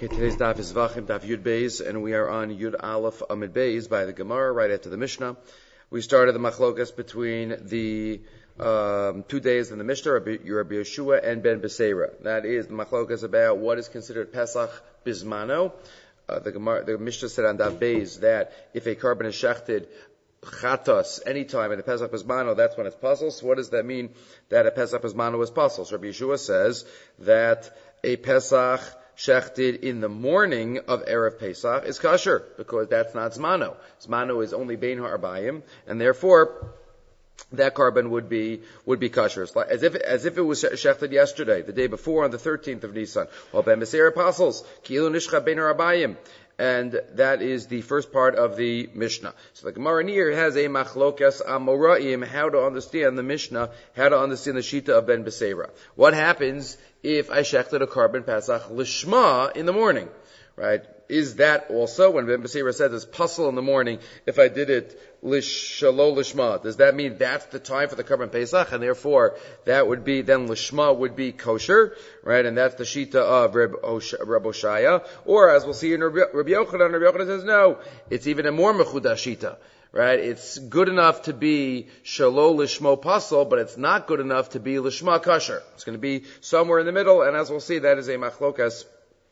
Okay, today's daf is Vachim, daf Yud Beis, and we are on Yud Aleph Amid Beis by the Gemara, right after the Mishnah. We started the machlokas between the 2 days in the Mishnah, Rabbi Yeshua and Ben Beseira. That is the machlokas about what is considered Pesach Bismano. The Mishnah said on daf Beis that if a carbon is shechted chatos anytime in a Pesach Bismano, that's when it's puzzle. So what does that mean that a Pesach Bismano is puzzle? So Rabbi Yeshua says that a Pesach shechted in the morning of Erev Pesach is kosher, because that's not Zmano. Zmano is only Bein HaArbayim, and therefore that carbon would be kosher. It's like, as if it was shechted yesterday, the day before, on the 13th of Nisan. Well, Ben Beseira apostles, Ki'ilu Nishcha Bein HaArbayim. And that is the first part of the Mishnah. So the Gemara here has a machlokas amoraim, how to understand the Mishnah, how to understand the Shita of Ben Beseira. What happens if I shechted a carbon Pesach lishma in the morning? Right? Is that also, when Ben Beseira says it's puzzle in the morning, if I did it shalo lishma, does that mean that's the time for the carbon Pesach, and therefore that would be, then lishma would be kosher, right? And that's the shita of Reb Oshaya. Or, as we'll see in Rabbi Yochanan says no, it's even a more mechudah shita. Right? It's good enough to be shalo lishmo pasal, but it's not good enough to be lishma kosher. It's going to be somewhere in the middle, and as we'll see, that is a machlokas,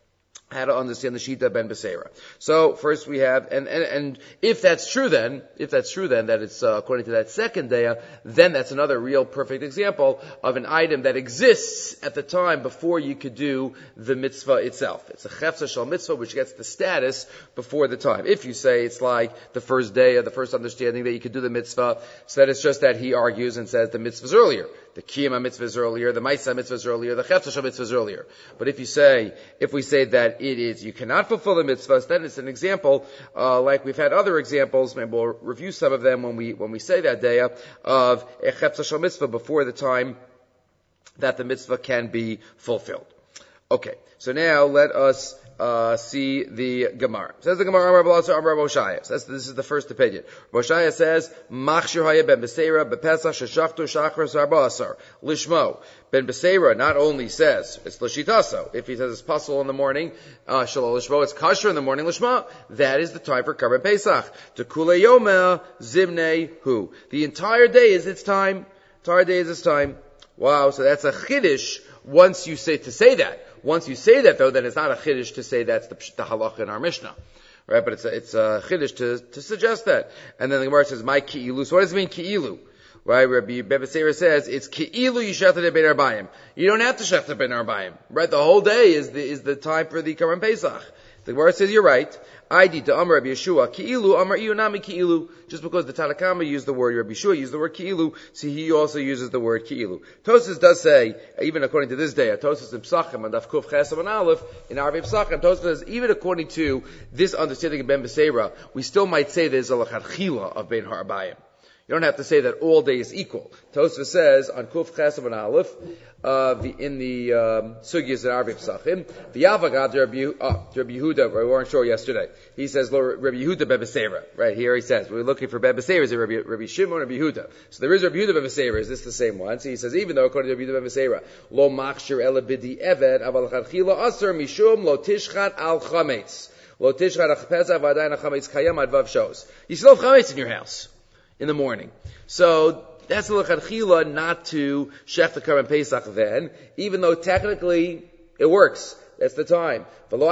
how to understand the Shita Ben Beseira. So first we have, and if that's true then that it's according to that second day, then that's another real perfect example of an item that exists at the time before you could do the mitzvah itself. It's a chefza shel mitzvah which gets the status before the time. If you say it's like the first day or the first understanding that you could do the mitzvah, so that it's just that he argues and says the mitzvah is earlier. The Kiyama mitzvah is earlier, the Maisa mitzvah is earlier, the Chefza Shel mitzvah is earlier. But if we say that it is, you cannot fulfill the mitzvahs, then it's an example, like we've had other examples, maybe we'll review some of them when we say that day, of a Chefza Shel mitzvah before the time that the mitzvah can be fulfilled. Okay, so now let us see the Gemara. Says the Gemara, Amar Rabbi Oshaya. This is the first opinion. Rabbi Oshaya says, Machshir haya ben Beseira bepesach sheshachtu shachar arba'asar lishmo. Ben Beseira not only says it's l'shitaso. If he says it's puzzle in the morning, shalol lishmo, it's kasher in the morning lishma. That is the time for Karban Pesach. Tekule yoma zimnei hu. The entire day is its time. Entire day is its time. Wow, so that's a chiddush once you say that. Once you say that, though, then it's not a chiddush to say that's the halacha in our Mishnah, right? But it's a chiddush to suggest that. And then the Gemara says, "My ki'ilu." So what does it mean ki'ilu? Right? Rabbi Beseira says it's ki'ilu yishachted ben arbayim. You don't have to shechted ben arbayim, right? The whole day is the time for the Karban Pesach. The Gemara says you're right. Id to Amar Rabbi Yeshua ki'ilu Amar iyunami ki'ilu. Just because the Tanna Kama used the word, Rabbi Yeshua used the word ki'ilu, so he also uses the word ki'ilu. Tosfos does say, even according to this day, Tosfos in Psachim and Daf Kuf Chesam and Aleph in Arvei Psachim, Tosfos says even according to this understanding of Ben Beseira, we still might say there's a lachatchila of Ben HaArbayim. You don't have to say that all day is equal. Tosfos says on Kuf Chesam and Aleph, in the Sugyas in Arvei Psachim, the Yavagad Rabbi Yehuda, we weren't sure yesterday. He says, Rabbi Yehuda Ben Beseira. Right here he says, we're looking for Ben Beseira, is it Rabbi Shimon or Rabbi Yehuda? So there is Rabbi Yehuda Ben Beseira, is this the same one? So he says, even though according to Rabbi Yehuda Ben Beseira, Lo machshir ela bidi evet, aval chadchila aser mishum lo tishchat al chametz. Lo tishchat al pesach v'adayin al chametz kayam advav shows. You still have chametz in your house in the morning. So that's the l'chadchila not to shech the Karban Pesach then, even though technically it works. That's the time. Okay,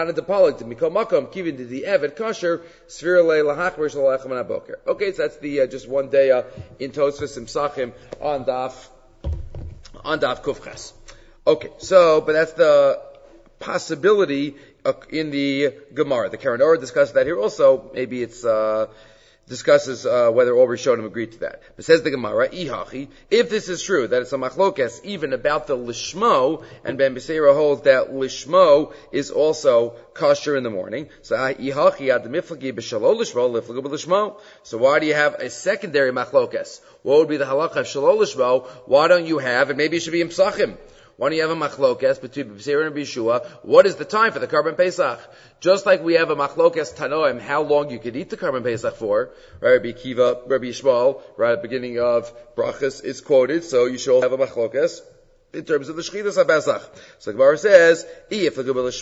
so that's the just one day in Tosfos and Psachim on Daf Kufches. Okay, so but that's the possibility in the Gemara. The Karen Orah discussed that here also. Maybe it's discusses whether all Rishonim agreed to that. But says the Gemara, Ihachi, if this is true, that it's a machlokes even about the lishmo, and Ben Beseira holds that lishmo is also kosher in the morning, so Ihachi ad miflagi b'shalo lishmo, liflagu b'lishmo. So why do you have a secondary machlokes? What would be the halacha of shalo lishmo? Why don't you have, and maybe it should be in Psachim, why don't you have a machlokes between Beseira and Yeshua? What is the time for the Karban Pesach? Just like we have a machlokes tanoim, how long you could eat the Karban Pesach for, right? Rabbi Kiva, Rabbi Yishmael, right at the beginning of Brachas is quoted, so you should have a machlokes. in terms of the Shchitas HaPesach. So the Gemara says, if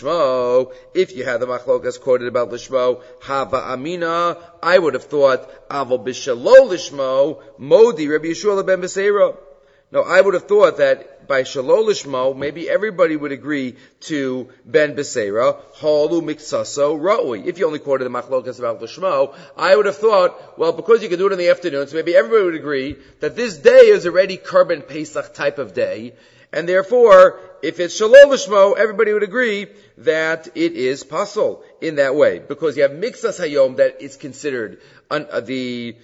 you had the Machlokas quoted about Lishmo, Hava Amina, I would have thought, Aval Bishalo Lishmo, Modi Rabbi Yeshua ben Beseira. No, I would have thought that by Shalol Lishmo, maybe everybody would agree to Ben Beseira, Halu Miksaso Ra'ui. If you only quoted the Machlokas about Lishmo, I would have thought, well, because you can do it in the afternoon, so maybe everybody would agree that this day is already Karban Pesach type of day, and therefore, if it's Shalol Lishmo, everybody would agree that it is Pasol in that way, because you have Miksas Hayom that is considered the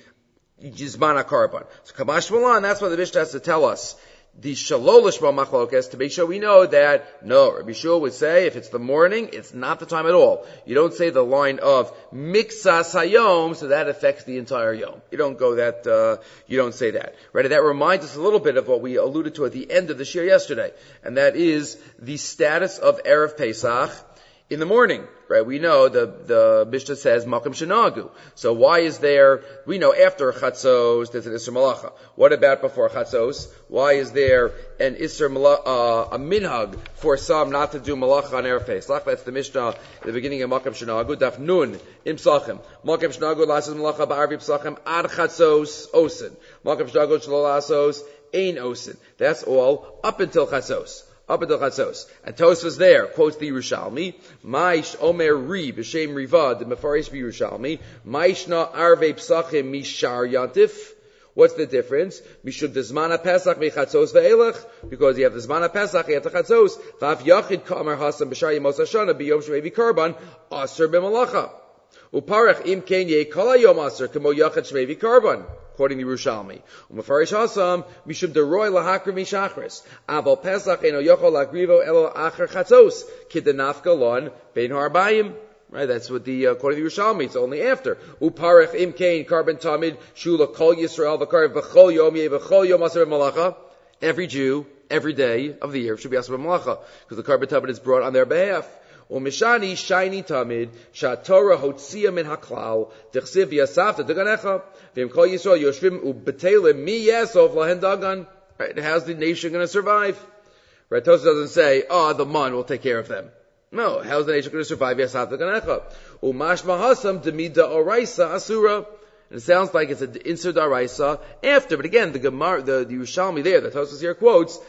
Yizman HaKarban. So Kamash Malan, that's what the Mishnah has to tell us. The Shalol Lishmo Machlokas, to make sure we know that, no, Rabbi Yeshua would say, if it's the morning, it's not the time at all. You don't say the line of Miksas Hayom, so that affects the entire Yom. You don't go that, you don't say that. Right? And that reminds us a little bit of what we alluded to at the end of the shir yesterday. And that is the status of Erev Pesach in the morning, right? We know the Mishnah says Makom Shenagu. So why is there? We know after Chatzos there's an Isser Malacha. What about before Chatzos? Why is there an Isser Malacha, a minhag for some not to do Malacha on Erev Pesach? That's the Mishnah at the beginning of Makom Shenagu. Daf Nun im Psachim. Makom Shenagu lasses Malacha ba'arvi Psachim ad Chatzos osin. Makom Shenagu shelo lasos ein osin. That's all up until Chatzos. Up until Chatzos. And Tosfos there quotes the Yerushalmi, Maish Omer Ri B'Shem Riva, the Mefarish Yerushalmi, Maishna Arve Psachim Mishar Yantif. What's the difference? Mishum Dezmana Pesach Mechatzos Ve'elach, because you have the Zmana Pesach, you have the Chatzos, Vav Yachid Kamer Hasam B'Shar Yemos Hashana B'Yom Shmevi Karban, Aser B'Malacha. Uparach Im Ken Yeh Kol HaYom Aser Kemo Yachid Shmevi Karban. According to Yerushalmi. Umafarish Hasam, Mishum Deroy Lahakr Mishachris. Aval Pesach Eno Yochol Lagrivo Elo Acher Chatzos. Kidanafka Lon Bein Harbayim. Right, that's what according to Yerushalmi, it's only after. Uparech Im Kain Karban Tamid Shula Kol Yisrael V'Kar V'Chol Yom Yeh V'Chol Yom Aser Malacha. Every Jew, every day of the year should be Aser Malacha, because the Karban Tamid is brought on their behalf. Umishani shiny tamid shatorah hotzia min haklal tichsiv yasafta daganecha v'im kol Yisrael yoshvim ubetelim mi yasov lahen dagan. Right? How's the nation going to survive? Right? Tosfos doesn't say, the man will take care of them. No, how's the nation going to survive? Yasafta daganecha umash mahasam demida oraisa asura. And it sounds like it's an insur daraisa after, but again, the Gemara, the Yerushalmi there, the Tosfos here quotes.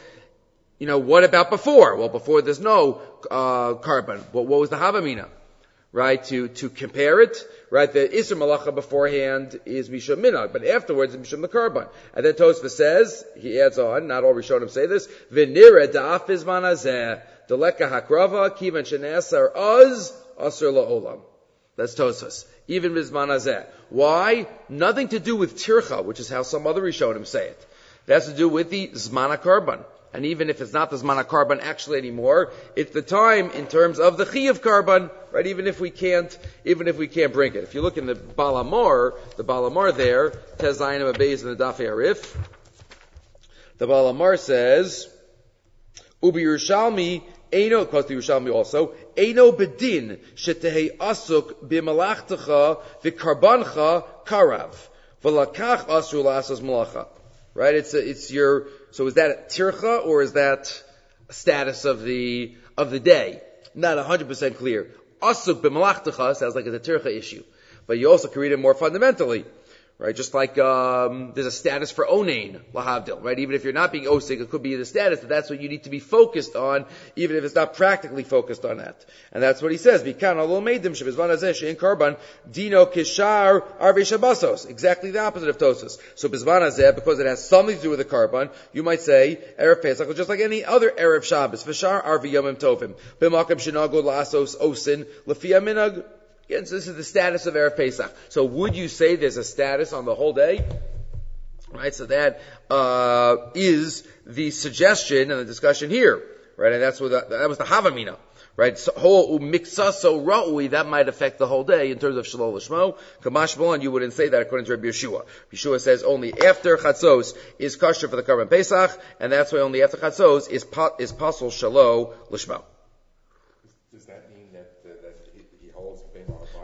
What about before? Well, before there's no Karban. What was the Havamina? Right? To compare it, right? The Isser Malacha beforehand is Mishum Minag, but afterwards it's Mishum the Karban. And then Tosfos says, he adds on, not all Rishonim say this, V'nira da'af izman hazeh, deleka hakrava, kivan shene'asar az, asr la'olam. That's Tosfos. Even bizman hazeh. Why? Nothing to do with Tircha, which is how some other Rishonim say it. That has to do with the Zman HaKarban. And even if it's not the Zman HaKarban actually anymore, it's the time in terms of the Chi of Karban, right? Even if we can't bring it. If you look in the Balamar there, Tezayim Abayz in the Daf Arif, the Balamar says, Ubi Yerushalmi, Eino, because the Yerushalmi also, Eino bedin, shetehei asuk b'malachtecha v'karbancha karav, v'lakach asru la'asas malacha. Right? So is that a tircha or is that a status of the day? Not 100% clear. Asuk b'malachtecha sounds like it's a tircha issue. But you also can read it more fundamentally. Right? Just like, there's a status for onain, lahavdil, right? Even if you're not being osik, it could be the status that that's what you need to be focused on, even if it's not practically focused on that. And that's what he says. Bikan alo meidim shebizman hazeh she'en karban dino kishar arvei shabasos. Exactly the opposite of Tosfos. So bizman hazeh, because it has something to do with the karban, you might say, Erev Pesach is just like any other Erev Shabbos. V'shar arvei yomim tovim. B'makam shenago la'asos osin l'fiyah minag. Again, so this is the status of Erev Pesach. So would you say there's a status on the whole day? Right, so that is the suggestion and the discussion here. Right, and that was the Havamina. Right, so miksaso ra'ui, that might affect the whole day in terms of Shalol Lishmo. Kamash Malon, you wouldn't say that according to Rabbi Yeshua. Yeshua says only after Chatzos is kosher for the Karban Pesach, and that's why only after Chatzos is pasol Shalol Lishmo. Does that mean that he holds Bein Harabayim?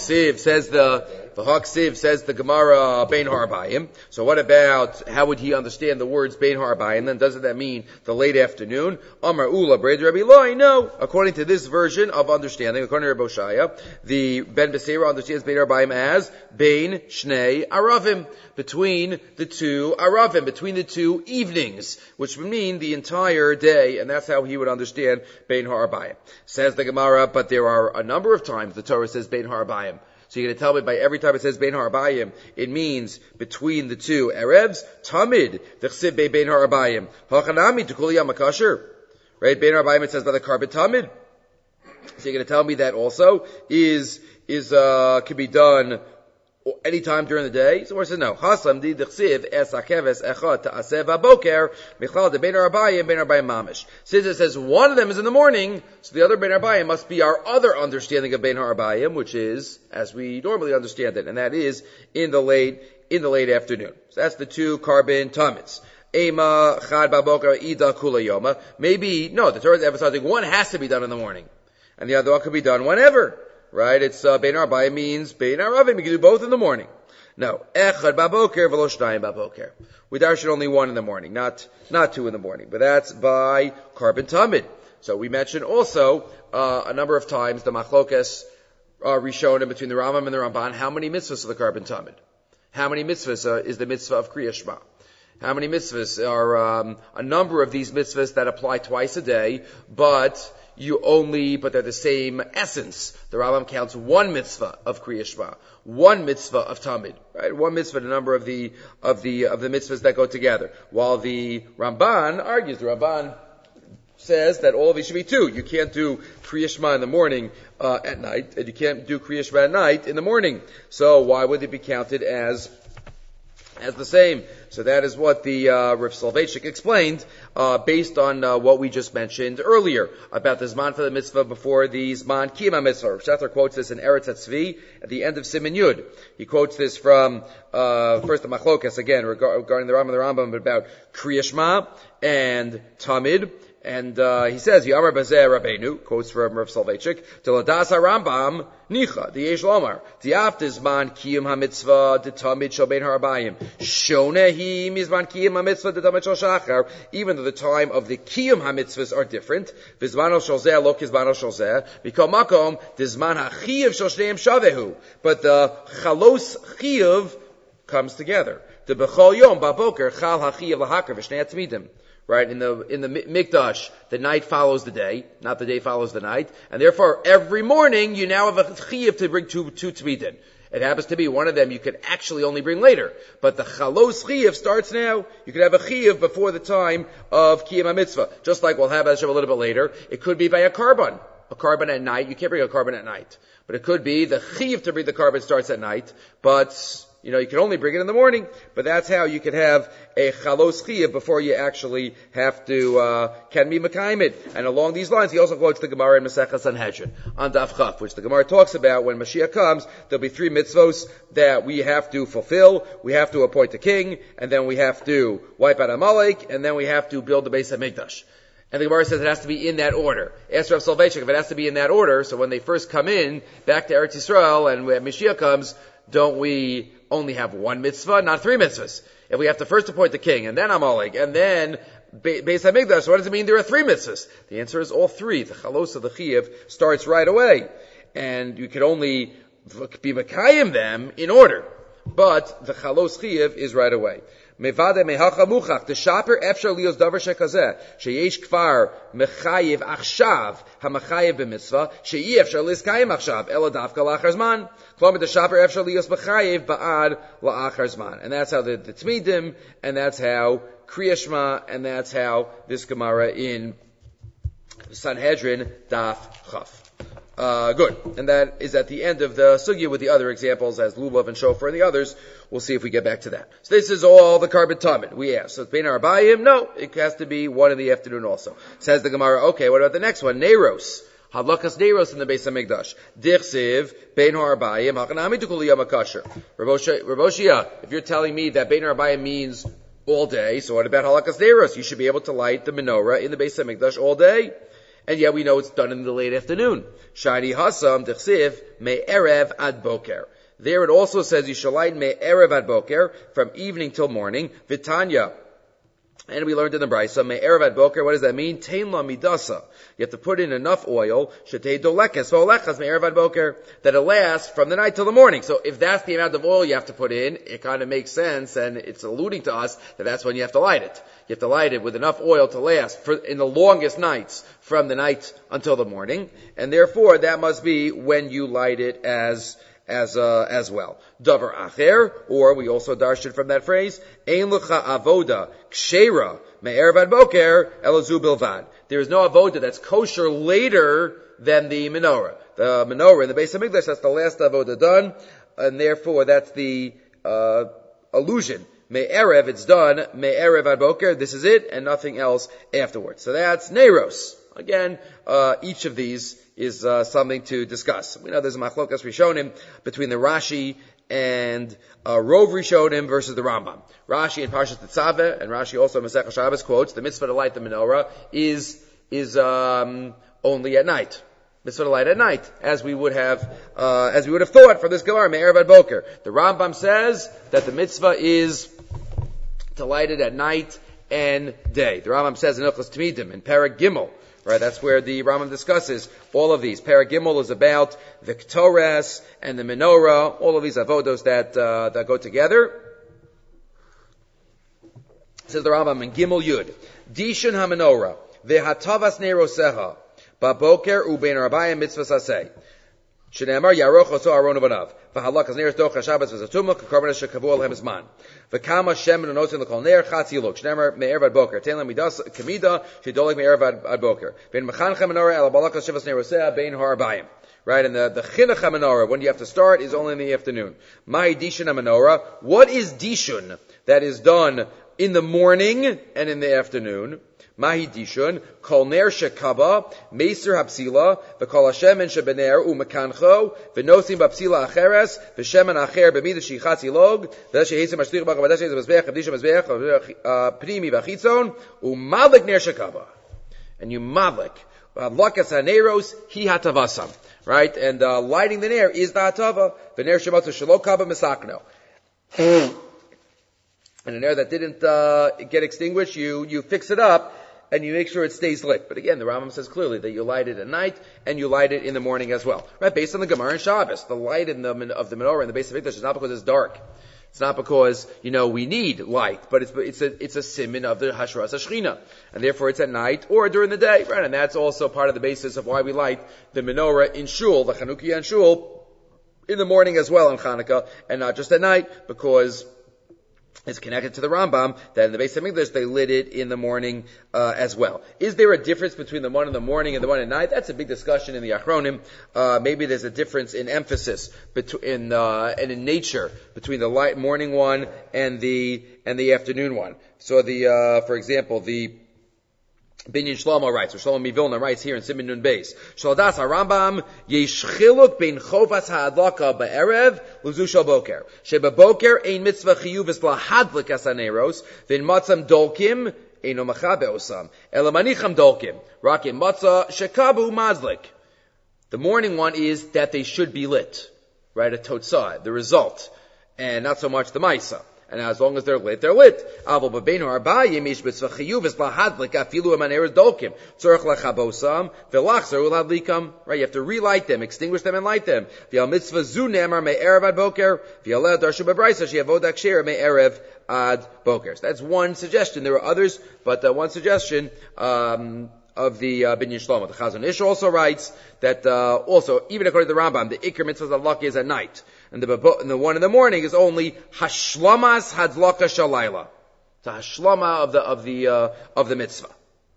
V'hak Siv says the Gemara Bein Harabayim. So what about, how would he understand the words Bein Harabayim? Then doesn't that mean the late afternoon? Amar Ula Brei Rabbi Loi. No. According to this version of understanding, according to Rabbi Oshaya, the Ben Beseira understands Bein Harabayim as Bein Shnei Aravim. Between the two Aravim, between the two evenings, which would mean the entire day, and that's how he would understand Bein Harabayim. Says the Gemara, but there are a number of times the Torah says Bein Harabayim. So you're going to tell me by every time it says Bein Harabayim, it means between the two Erevs, Tamid, D'chsiv Bein Harabayim, Hachanami, T'kuli Yamakasher. Right? Bein Harabayim it says by the carbon Tamid. So you're going to tell me that also can be done any time during the day? So it says no. Hasam di d'chsiv es hakeves echad ta'aseh v'boker michlal de bein harabayim mamish. Since it says one of them is in the morning, so the other bein harabayim must be our other understanding of bein harabayim, which is as we normally understand it, and that is in the late afternoon. So that's the two carbon tamids. Ema chad b'boker ida kula yoma. Maybe no. The Torah is emphasizing one has to be done in the morning, and the other one could be done whenever. Right? It's Bein Harabayim means Bein Haravim. You can do both in the morning. No. Echad baboker v'lo shnayim baboker. We darshan only one in the morning, not two in the morning. But that's by carbon tamid. So we mentioned also a number of times the machlokas rishonim between the Rambam and the Ramban. How many mitzvahs are the carbon tamid? How many mitzvahs is the mitzvah of Kriya Shema? How many mitzvahs are a number of these mitzvahs that apply twice a day, but they're the same essence. The Rambam counts one mitzvah of Kriya Shema, one mitzvah of Tamid, right? One mitzvah, the number of the mitzvahs that go together. While the Ramban argues, the Ramban says that all of these should be two. You can't do Kriya Shema in the morning, at night, and you can't do Kriya Shema at night in the morning. So why would it be counted as the same? So that is what the Rav Soloveitchik explained, based on what we just mentioned earlier about the Zman for the mitzvah before the Zman Kiyam mitzvah. Rav Shatner quotes this in Eretz HaTzvi at the end of Siman Yud. He quotes this from first the Machlokas again regarding the Rambam and the Rambam about Kriya Shema and Tamid. And he says, Yamar Bazeh Rabbeinu, quotes from Rav Soloveitchik, Teladas HaRambam, Nicha, the Yesh Lomar, Tiaf Dizman Kiyum HaMitzvah, the Tamid Shal Bein Harabayim, Shonehi Mizman Kiyum HaMitzvah, the Tamid Shal Shachar, even though the time of the Kiyum HaMitzvahs are different, Vizmano Shal Zeh, Lo Kizmano Shal Zeh, Mikol Makom, Dizman HaChiyav Shal Shneim Shavehu, but the Chalos Chiyav comes together. The Bechol Yom Baboker, Chal HaChiyav Lahakar, V'shnei Atzmidim. Right, in the Mikdash, the night follows the day, not the day follows the night, and therefore every morning you now have a chiyuv to bring two tmidin. It happens to be one of them you could actually only bring later, but the chalos chiyuv starts now. You could have a chiyuv before the time of kiyum mitzvah, just like we'll have a little bit later. It could be by a carbon at night. You can't bring a carbon at night, but it could be the chiyuv to bring the carbon starts at night, but you can only bring it in the morning, but that's how you could have a chalos chiyuv before you actually have to, can be mekayim it. And along these lines, he also quotes the Gemara in Masechah Sanhedrin on Daf Chaf, which the Gemara talks about when Mashiach comes, there'll be 3 mitzvos that we have to fulfill. We have to appoint a king, and then we have to wipe out Amalek, and then we have to build the Beis HaMikdash. And the Gemara says it has to be in that order. Ask Rav Soloveitchik if it has to be in that order, so when they first come in, back to Eretz Yisrael, and when Mashiach comes, don't we only have 1 mitzvah, not 3 mitzvahs? If we have to first appoint the king, and then Amalek, and then Beis HaMikdash, so what does it mean there are 3 mitzvahs? The answer is all 3. The chalos of the chiyuv starts right away. And you can only be mekayim them in order. But the chalos chiyuv is right away. Mevade mehacha muchach, the shaper efshar lios davar shekazeh, sheyesh kfar mechayiv achshav, hamachayiv b'mitzvah, sheyi efshar liskayim achshav, ela davka la'achar zman. Klomer the shaper efshar lios mechayiv ba'ad la'achar zman. And that's how the Tmidim, and that's how Kriya Shema, and that's how this Gemara in Sanhedrin Daf Chaf. Good. And that is at the end of the sugya with the other examples as Lulav and Shofar and the others. We'll see if we get back to that. So this is all the carbon tamid. We asked. So it's Bein Harabayim? No. It has to be 1 in the afternoon also. Says the Gemara, okay, what about the next one? Neiros. Hadlakas Neiros in the Beis HaMikdash. Dichsiv, Bein Harabayim, Hakanami Tukuli Yamakasher. Raboshia, if you're telling me that Bein Harabayim means all day, so what about Hadlakas Neiros? You should be able to light the menorah in the Beis HaMikdash all day. And yet we know it's done in the late afternoon. Shani Hasam Dechsiv Me'erev Ad Boker. There it also says you shall light Me'erev Ad Boker, from evening till morning. Vitanya. And we learned in the Brisa, Me'erev Ad Boker, what does that mean? Tein la midasa. You have to put in enough oil, Shetei dolekes, v'olechas Me'erev Ad Boker, that it lasts from the night till the morning. So if that's the amount of oil you have to put in, it kind of makes sense, and it's alluding to us that that's when you have to light it. You have to light it with enough oil to last in the longest nights, from the night until the morning, and therefore that must be when you light it as well. Davar acher, or we also darshan from that phrase, ein lecha avoda kshera me'erev ad boker elazu bilvad. There is no avoda that's kosher later than the menorah. The menorah in the Beis Hamikdash, that's the last avoda done, and therefore that's the allusion. Me'erev, it's done. Me'erev ad boker, this is it, and nothing else afterwards. So that's Neiros. Again, each of these is something to discuss. We know there's a machlokas rishonim between the Rashi and Rov Rishonim versus the Rambam. Rashi in Parshas Tetzaveh, and Rashi also in Masechah Shabbos quotes the mitzvah to light the menorah is only at night. Mitzvah to light at night, as we would have thought from this Gemara, Me'erev ad Boker. The Rambam says that the mitzvah is to light it at night and day. The Rambam says in Ilchos Tmidim, in Perek Gimel, right, that's where the Rambam discusses all of these. Perek Gimel is about the Ketores and the menorah, all of these avodos that go together. Says the Rambam in Gimel Yud, Dishon ha-menorah, ve'hatavas neiroseha, Baboker ubein arbayim mitzvah saseh. Shneimar yaroch oso aron uvanav. V'halakas neiros docha Shabbos v'zatumah k'korban shekavu alhem zman. V'kama shemen unosin l'kol neir chatz yiluk. Shneimar me'erev ad boker. Tein lamidas kamida shedolek me'erev ad boker. Ve'in mechanchem menorah el balakas shivas neiroseh bein harbayim. Right, and the chinuch menorah, when you have to start, is only in the afternoon. Mai dishun menorah. What is dishun that is done in the morning and in the afternoon? Mahi dishun, kol ner shekaba, meser hapsila, v'kol hashemen shebener u'mekancho, v'nosim bapsila acheres, v'shemen acher b'mida shichatz ilog, v'shehesem ashlich b'cha v'dasheh z'mazbeach, v'disham mazbeach, primi v'chitzon, u'madlik ner shekaba. And you madlik. Lakas haneros, hi hatavasam. Right? And lighting the ner is the hatava. V'ner shemotzu shelo kaba misakno. And an ner that didn't get extinguished, you fix it up, and you make sure it stays lit. But again, the Rambam says clearly that you light it at night, and you light it in the morning as well. Right? Based on the Gemara and Shabbos, the light of the menorah in the Beis Hamikdash is not because it's dark. It's not because, we need light, but it's a siman of the Hashras HaShechina. And therefore it's at night or during the day, right? And that's also part of the basis of why we light the menorah in Shul, the Chanukiah in Shul, in the morning as well on Chanukah, and not just at night, because it's connected to the Rambam that in the Beis Hamikdash they lit it in the morning as well. Is there a difference between the one in the morning and the one at night? That's a big discussion in the Achronim. Maybe there's a difference in emphasis and in nature between the light morning one and the afternoon one. So for example, the Binyan Shlomo writes, or Shlomo Mivilna writes here in Siman Nun Beis, Shaldas HaRambam, Yesh chiluk bein chovas ha'adlaka ba'erev, l'zu shal boker. Sheba boker ein mitzvah chiyuv la hadlik as haneros, v'in matzam dolkim, eino machabe osam. Ela manicham dolkim, rakim matzah shekabu mazlik. The morning one is that they should be lit. Right, a totzah, the result. And not so much the maisa. And as long as they're lit, they're lit. Right, you have to relight them, extinguish them and light them. So that's one suggestion. There are others, but one suggestion of the Binyan Shlomo. The Chazon Ish also writes that also, even according to the Rambam, the Iker mitzvah Hadlaka is at night. And the one in the morning is only Hashlamas Hadlaka Shalayla. It's a Hashlama of the mitzvah.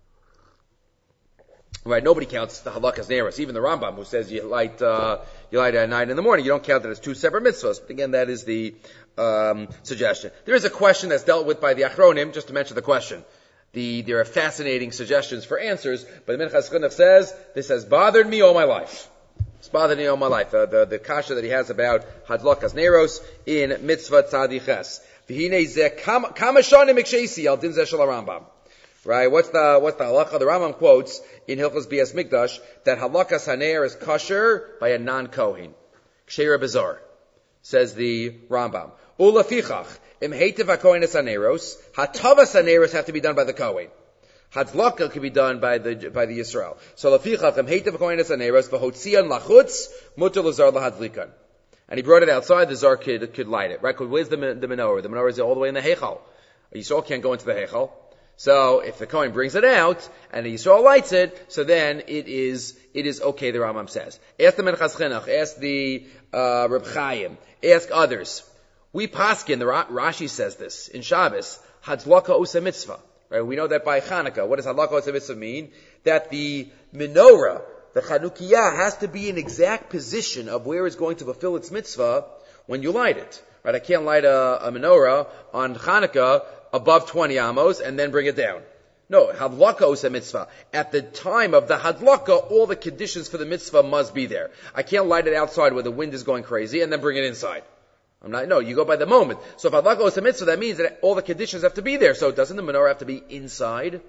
Right, nobody counts the Hadlakas Neros. Even the Rambam, who says you light at night and in the morning, you don't count that as two separate mitzvahs. But again, that is the suggestion. There is a question that's dealt with by the Achronim, just to mention the question. There are fascinating suggestions for answers, but the Minchas Chinuch says, this has bothered me all my life. It's bothered me all my life. The kasha that he has about Hadlakas Neros in Mitzvah Tzadiches. V'hinei zeh kama shonim mikshesi al din zeh shel Rambam. Right? What's the halacha? The Rambam quotes in Hilchos Bias Mikdash that halakas haner is kosher by a non-kohen. Ksheira bizarre, says the Rambam. Ulafichach im heitev hakohen es haneros. Hatavas haneros have to be done by the kohen. Hadlaka can be done by the Yisrael. So lafichach im heitev hakohen es haneros v'hotzian lachutz mutar lazar lahadlikan. And he brought it outside. The zar could light it. Right? Where's the menorah? The menorah is all the way in the heichal. Yisrael can't go into the heichal. So if the Kohen brings it out and the Yisrael lights it, so then it is okay, the Rambam says. Ask the Menachas Chinuch, ask the Reb Chaim, ask others. We paskin, the Rashi says this in Shabbos, Hadlaka Osa Mitzvah. Right? We know that by Chanukah. What does Hadlaka Osa Mitzvah mean? That the menorah, the Chanukiah, has to be in exact position of where it's going to fulfill its mitzvah when you light it. Right? I can't light a menorah on Chanukah above 20 amos and then bring it down. No, hadlaka is a mitzvah. At the time of the hadlaka, all the conditions for the mitzvah must be there. I can't light it outside where the wind is going crazy and then bring it inside. You go by the moment. So if hadlaka is a mitzvah, that means that all the conditions have to be there. So doesn't the menorah have to be inside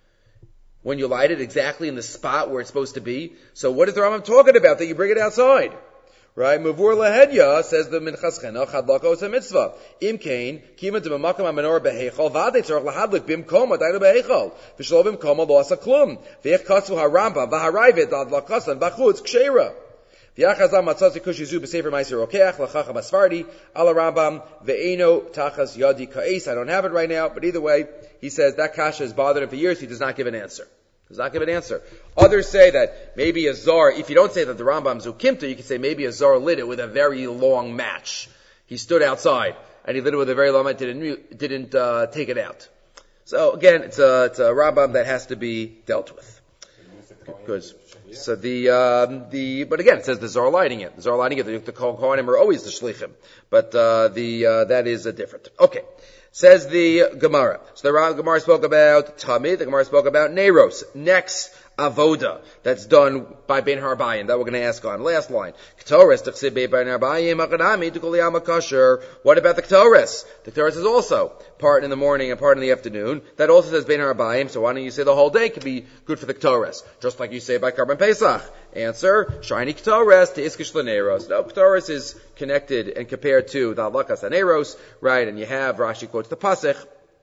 when you light it, exactly in the spot where it's supposed to be? So what is the Rambam talking about that you bring it outside? Right? Mavur lahedya, says the Minchas Chinuch, hadlaka is a mitzvah. Im kain, kima d'mamakam ha-menorah beheichal, v'adei tzorach lahadlik bimkom adaynu beheichal, v'shlo bimkom lo asa klum, v'ech katzu ha-rambam, v'harayvet adlakasan, v'chutz ksheira. V'yachazam matzaz kushizu b'sefer ma'aser rokeach, l'chacham asfardi, ala rambam, ve'eno tachas yadi ka'es. I don't have it right now, but either way, he says that kasha has bothered him for years, he does not give an answer. Does not give an answer. Others say that maybe a zar, if you don't say that the Rambam zukimta, you can say maybe a zar lit it with a very long match. He stood outside and he lit it with a very long match, didn't take it out. So again, it's a Rambam that has to be dealt with. Good. So but again, it says the zar lighting it. The zar lighting it, the Kohanim are always the shlichim. But that is different. Okay. Says the Gemara. So the Gemara spoke about Tamid, the Gemara spoke about Neros. Next, Avoda, that's done by Ben Harbayim, that we're going to ask on. Last line. Ktores, tachsib Ben Harbayim, akadami, tukuliyama kasher. What about the Ktores? The Ktores is also part in the morning and part in the afternoon. That also says Ben Harbayim, so why don't you say the whole day could be good for the Ktores? Just like you say by Karban Pesach. Answer, shiny Ktores to Iskish Laneros. No, Ktores is connected and compared to the Halakas Aneros, right? And you have, Rashi quotes the Pasech,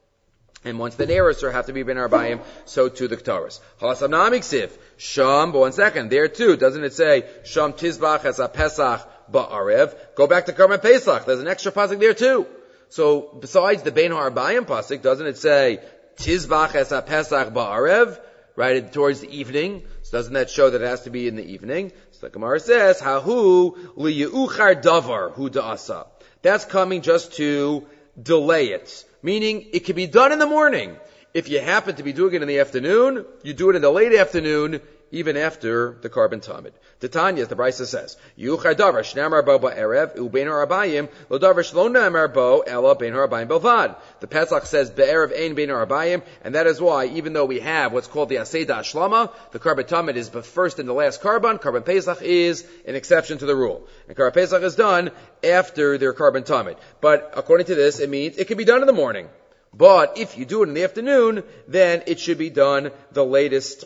and once the Neros have to be Ben Arbayim, so too the Ktoros. Halasam Namiksiv, Sham, but 1 second, there too, doesn't it say, Sham Tizbach as a Pesach Ba'arev? Go back to Karban Pesach, there's an extra Pasuk there too. So, besides the Ben Arbayim Pasuk, doesn't it say, Tizbach as a Pesach Ba'arev? Right, towards the evening. So doesn't that show that it has to be in the evening? So the Gemara says, Hahu liyuchar davar hu da'asa. That's coming just to delay it. Meaning, it can be done in the morning. If you happen to be doing it in the afternoon, you do it in the late afternoon, even after the Karban Tamid. The Tanya, the Brisa says, Yuchar davar shnamar bo ba'erev u'bein ha'arbayim lo davar shlo namar bo ela bein ha'arbayim belvad. The Pesach says be'erev ein bein ha'arbayim, and that is why, even though we have what's called the Aseda Ashlama, the Karban Tamid is the first and the last Karban. Karban Pesach is an exception to the rule. And Karban Pesach is done after their Karban Tamid. But according to this, it means it can be done in the morning. But if you do it in the afternoon, then it should be done the latest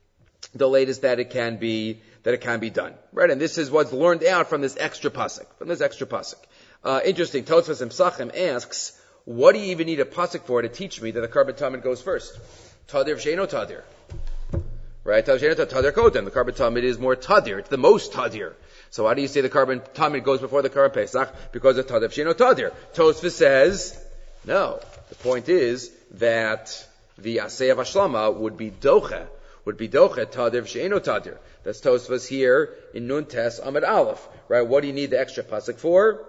that it can be done. Right? And this is what's learned out from this extra pasuk. Interesting. Tosfos and Psachim asks, what do you even need a pasuk for to teach me that the Karban Tamid goes first? Tadir v'sheino tadir. Right? Tadir kodem. The Karban Tamid is more tadir. It's the most tadir. So why do you say the Karban Tamid goes before the Karban Pesach? Because of tadir v'sheino tadir. Tosfos says, no. The point is that the Aseh of Ashlama would be doche tadir v'she'eno tadir. That's Tosfos here in Nun Tes Amid Aleph. Right? What do you need the extra pasuk for?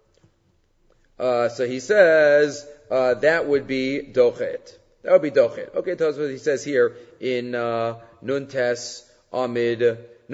So he says that would be dochet. That would be dochet. Okay, Tosfos he says here in Nun Tes Amid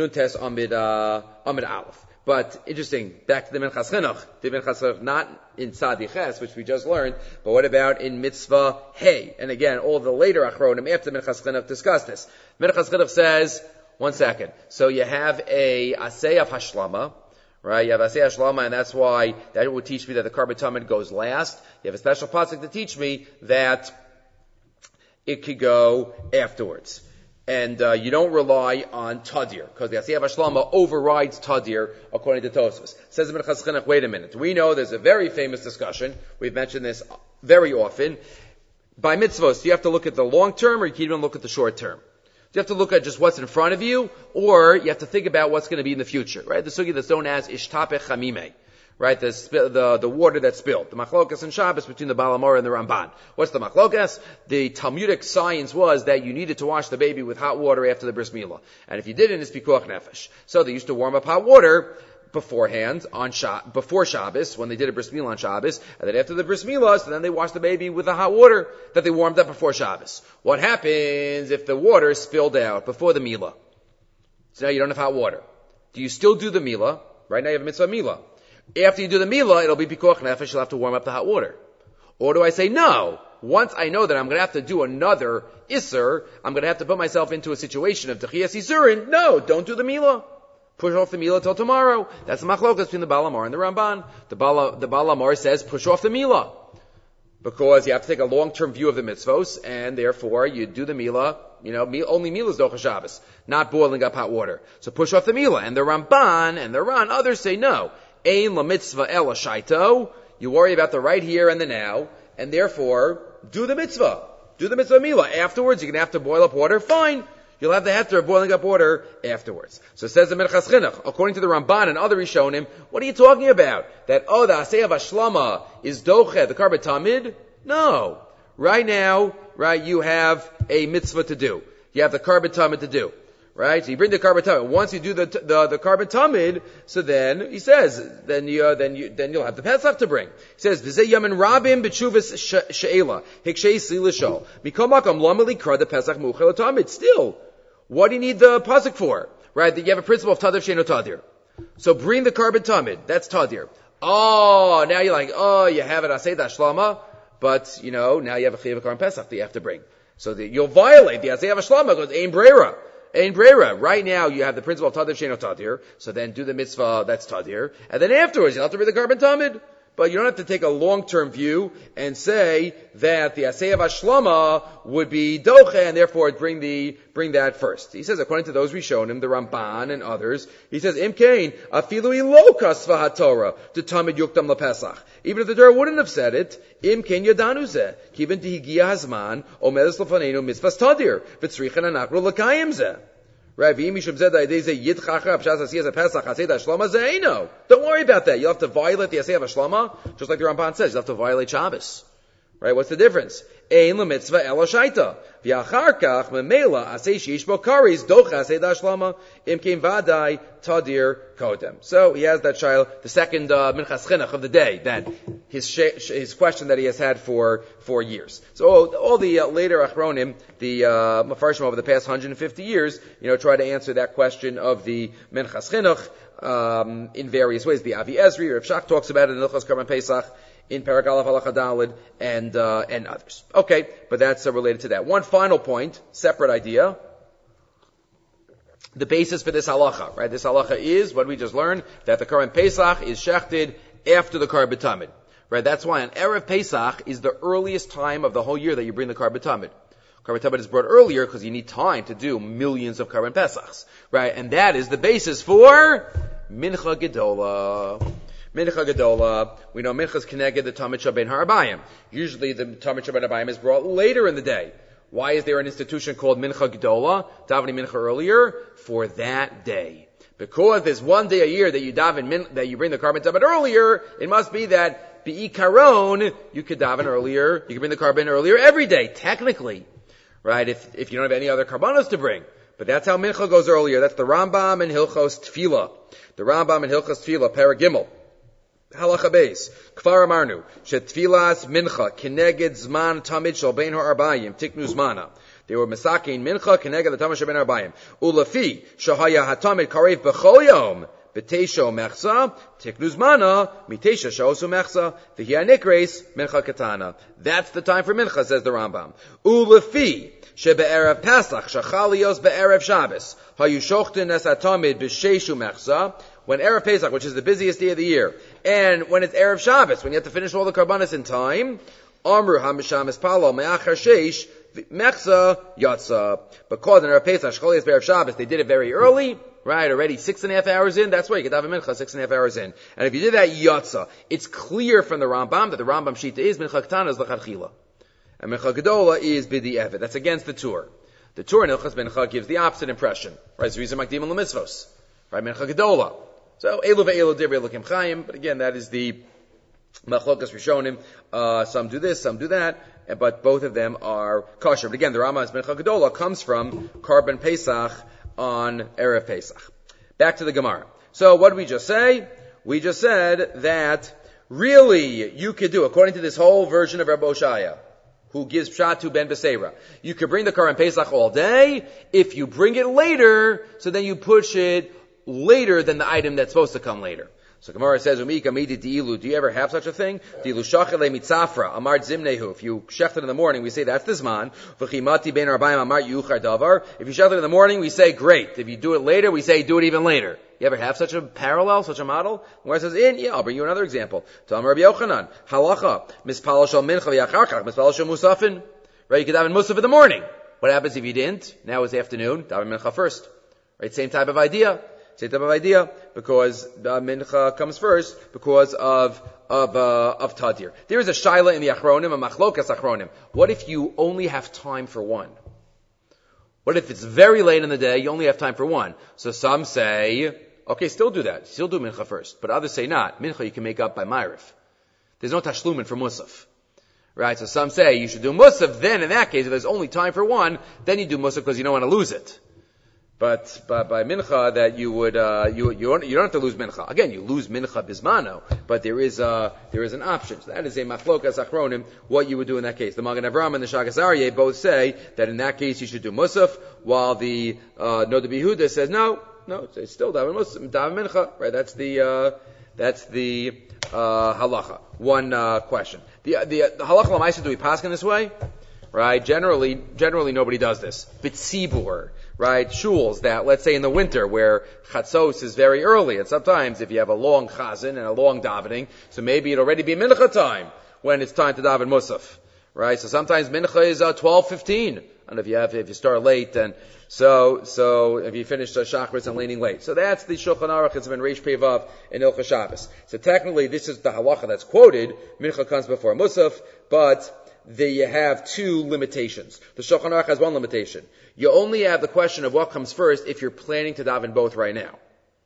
Aleph. But interesting, back to the Minchas Chinuch. The Minchas Chinuch not in Tzadi Ches, which we just learned, but what about in Mitzvah Hey? And again, all the later Achronim after Minchas Chinuch discuss this. Minchas Chinuch says, 1 second. So you have a Aseh of Hashlama, right? You have Aseh Hashlama, and that's why that would teach me that the Karban Tamid goes last. You have a special pasuk to teach me that it could go afterwards. And you don't rely on Tadir, because the Asiyah Vashlama overrides Tadir, according to Tosfos. Says the Minchas Chinuch, wait a minute. We know there's a very famous discussion. We've mentioned this very often. By mitzvos, do you have to look at the long term, or you can even look at the short term? Do you have to look at just what's in front of you, or you have to think about what's going to be in the future, right? The sugi that's known as Ishtapeh Chamimeh. Right, the water that spilled. The machlokas and Shabbos between the Baal HaMaor and the Ramban. What's the machlokas? The Talmudic science was that you needed to wash the baby with hot water after the bris milah. And if you didn't, it's pikuach nefesh. So they used to warm up hot water beforehand, before Shabbos, when they did a bris milah on Shabbos, and then after the bris milah, so then they washed the baby with the hot water that they warmed up before Shabbos. What happens if the water spilled out before the milah? So now you don't have hot water. Do you still do the milah? Right now you have a mitzvah milah. After you do the milah, it'll be pikuach nefesh, you'll have to warm up the hot water. Or do I say, no, once I know that I'm going to have to do another isser, I'm going to have to put myself into a situation of techiyas isurin, no, don't do the milah. Push off the milah till tomorrow. That's the machlokas between the Baal HaMaor and the Ramban. The Baal HaMaor says, push off the milah. Because you have to take a long-term view of the mitzvos, and therefore you do the milah, only milah is docha Shabbos, not boiling up hot water. So push off the milah. And the Ramban and the Ran, others say no. Ein la mitzvah el shaito. You worry about the right here and the now, and therefore do the mitzvah. Do the mitzvah milah. Afterwards, you're going to have to boil up water. Fine. You'll have the heter of boiling up water afterwards. So says the Minchas Chinuch, according to the Ramban and other Rishonim, what are you talking about? That, the Asiyah Vashlama is doche, the Karban Tamid? No. Right now, you have a mitzvah to do. You have the Karban Tamid to do. Right? So you bring the Karban Tamid. Once you do the Karban Tamid, so then, he says, then you'll have the Pesach to bring. He says, V'zeh yamin rabim b'tshuvas she'ela, hikshei sli l'shol. Mikom makom lameli kra the Pesach muchel tamid. Still, what do you need the pasuk for? Right? You have a principle of tadir she'eno tadir. So bring the Karban Tamid. That's tadir. Oh, now you're like, you have it aseh dashlama, but, now you have a chiyav Karban Pesach that you have to bring. So you'll violate the aseh dashlama because ein breira. Ein breira. Right now you have the principle of tadir she'eno tadir, so then do the mitzvah, that's tadir, and then afterwards you'll have to bring the Karban Tamid. But you don't have to take a long-term view and say that the Aseh Vashlama would be doche and therefore bring that first. He says, according to those Rishonim, the Ramban and others, he says, Imkain, afilu ilokas v'hatorah, to tamid yuktam lepesach. Even if the Torah wouldn't have said it, Imkain yadanu zeh, kiven tihigia hazman, omedes lefanenu mitzvahs tadir, v'tzrichen anakru l'kayim zeh. Right? Don't worry about that. You'll have to violate the Aseh Vashlama, just like the Ramban says. You'll have to violate Shabbos. Right? What's the difference? Ein la mitzvah ela shaita. V'achar kach memela aseh sheish bo karis docha aseh dashlama imkein vadai tadir kodem. So he has that child, the second Minchas Chinuch of the day, that his question that he has had for years. So all the later Achronim, the Mefarshim over the past 150 years, try to answer that question of the Minchas Chinuch in various ways. The Avi Ezri, Rav Shach talks about it in Hilchos Karban Pesach, in Perek Aleph Halacha Daled, and others. Okay, but that's related to that. One final point, separate idea. The basis for this halacha, right? This halacha is what we just learned, that the Karban Pesach is shechted after the Karban Tamid. Right? That's why on Erev Pesach is the earliest time of the whole year that you bring the Karban Tamid. Karban Tamid is brought earlier because you need time to do millions of Karban Pesachs. Right? And that is the basis for Mincha Gedola. Mincha Gedola, we know Mincha is connected to the Tamid Shabein Harabayim. Usually the Tamid Shabein Harabayim is brought later in the day. Why is there an institution called Mincha Gedola, davening Mincha earlier? For that day. Because there's one day a year that you that you bring the Karban Tamid earlier, it must be that Be'ikaron, you could daven earlier, you could bring the Karban earlier every day, technically. Right? If you don't have any other Karbanos to bring. But that's how Mincha goes earlier. That's the Rambam and Hilchos Tefillah. The Rambam and Hilchos Tefillah, Paragimel. Halacha Beis. Kfar Amarnu. Shetfilas Mincha. Keneged Zman Tamid Shal Bein Ha'arbayim. Tiknu Zmana. They were Mesakin Mincha. Keneged the Tamid Shal Bein Ha'arbayim. Ulafi. Shahaya HaTamid Karev B'chol Yom. B'teisho Mechsa. Tiknu Zmana. Mitesha Shaosu Mechsa. V'hi Nikreis Mincha Katana. That's the time for Mincha, says the Rambam. Ulafi. Shebe'erev Pesach. Shachalios Be'erev Shabbos. Hayushochten Es HaTamid B'sheishu Mechsa. When Erev Pesach, which is the busiest day of the year, and when it's Erev Shabbos, when you have to finish all the Karbanos in time, Amru HaMisham Espalo Me'achar Sheish Mechza, Yatza. Because in our Pesach, Shcholias Be'erev Shabbos, they did it very early, right? Already 6.5 hours in. That's why you get daven mincha 6.5 hours in. And if you did that, Yatza. It's clear from the Rambam that the Rambam Shita is Mincha Ketana is L'chadchila. And Mincha Gedola is Bidi Evet. That's against the Tur. The Tur in Ilchas Mincha gives the opposite impression. Right? So these are Makdim L'mitzvos. Right? Mincha Gedola. So, Elu ve'elu divrei Elokim Chaim. But again, that is the Machlokas Rishonim. Some do this, some do that. But both of them are kosher. But again, the Rambam's Mincha Gedola comes from Karban Pesach on Erev Pesach. Back to the Gemara. So what did we just say? We just said that really you could do, according to this whole version of Rabbi Oshaya, who gives pshat to Ben Beseira, you could bring the Karban Pesach all day. If you bring it later, so then you push it later than the item that's supposed to come later. So Gemara says, do you ever have such a thing? If you shecht it in the morning, we say that's the zman. If you shecht it in the morning, we say great. If you do it later, we say do it even later. You ever have such a parallel, such a model? Gemara says, yeah, I'll bring you another example. Talmud Rabbi Yochanan, halacha, mispal shel mincha v'yacharkach, mispal shel musafin. Right, you could daven musaf in the morning. What happens if you didn't? Now it's afternoon, daven mincha first. Right, same type of idea. Because mincha comes first because of tadir. There is a shaila in the achronim, a machlokas achronim. What if you only have time for one? What if it's very late in the day, you only have time for one? So some say, okay, still do that. Still do mincha first. But others say not. Mincha you can make up by ma'ariv. There's no tashlumin for musaf. Right? So some say you should do musaf, then in that case, if there's only time for one, then you do musaf because you don't want to lose it. But by mincha, that you would you don't have to lose mincha. Again, you lose mincha bismano, but there is an option. So that is a machlokas achronim. What you would do in that case? The Magen Avraham and the Shagas Aryeh both say that in that case you should do musaf, while the Noda B'Yehuda says no, it's still daven musaf, daven mincha. Right? That's the halacha. One question. The halacha l'maisa, do we pass in this way? Right? Generally nobody does this. B'tzibur. Right, shuls that, let's say in the winter where chatzos is very early, and sometimes if you have a long chazan and a long davening, so maybe it'll already be mincha time when it's time to daven musaf. Right, so sometimes mincha is 12:15, and if you start late, and so if you finish shachris and leaning late, so that's the Shulchan Aruch. It's been Reish Pei Vav in Ilchas Shabbos. So technically, this is the halacha that's quoted. Mincha comes before musaf, but you have two limitations. The Shulchan Aruch has one limitation. You only have the question of what comes first if you're planning to daven both right now.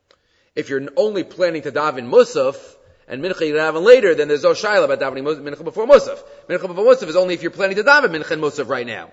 If you're only planning to daven musaf and mincha you daven later, then there's no shaila about davening mincha before musaf. Mincha before musaf is only if you're planning to daven mincha and musaf right now.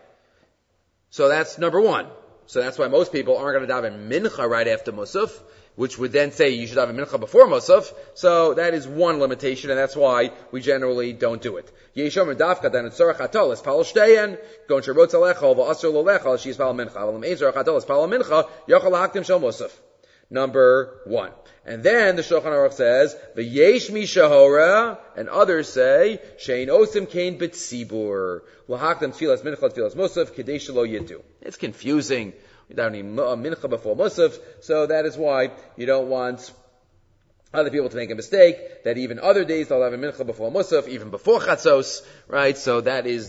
So that's number one. So that's why most people aren't going to daven mincha right after musaf, which would then say you should have a mincha before musaf. So that is one limitation, and that's why we generally don't do it. Yeshom dafka dan tzorach atol es pal shteyen gon sherot zalechol va'asur lolechol she's pal mincha v'lam ezor atol es pal mincha yochol lahaktim shel musaf. Number one. And then the Shulchan Aruch says v'yesh mi shahora, and others say shein osim kain b'tzibur lahaktim tfilas mincha tfilas musaf kedei shelo yidu. It's confusing. You don't need mincha before musaf, so that is why you don't want other people to make a mistake that even other days they'll have a mincha before musaf, even before chatzos, right? So that is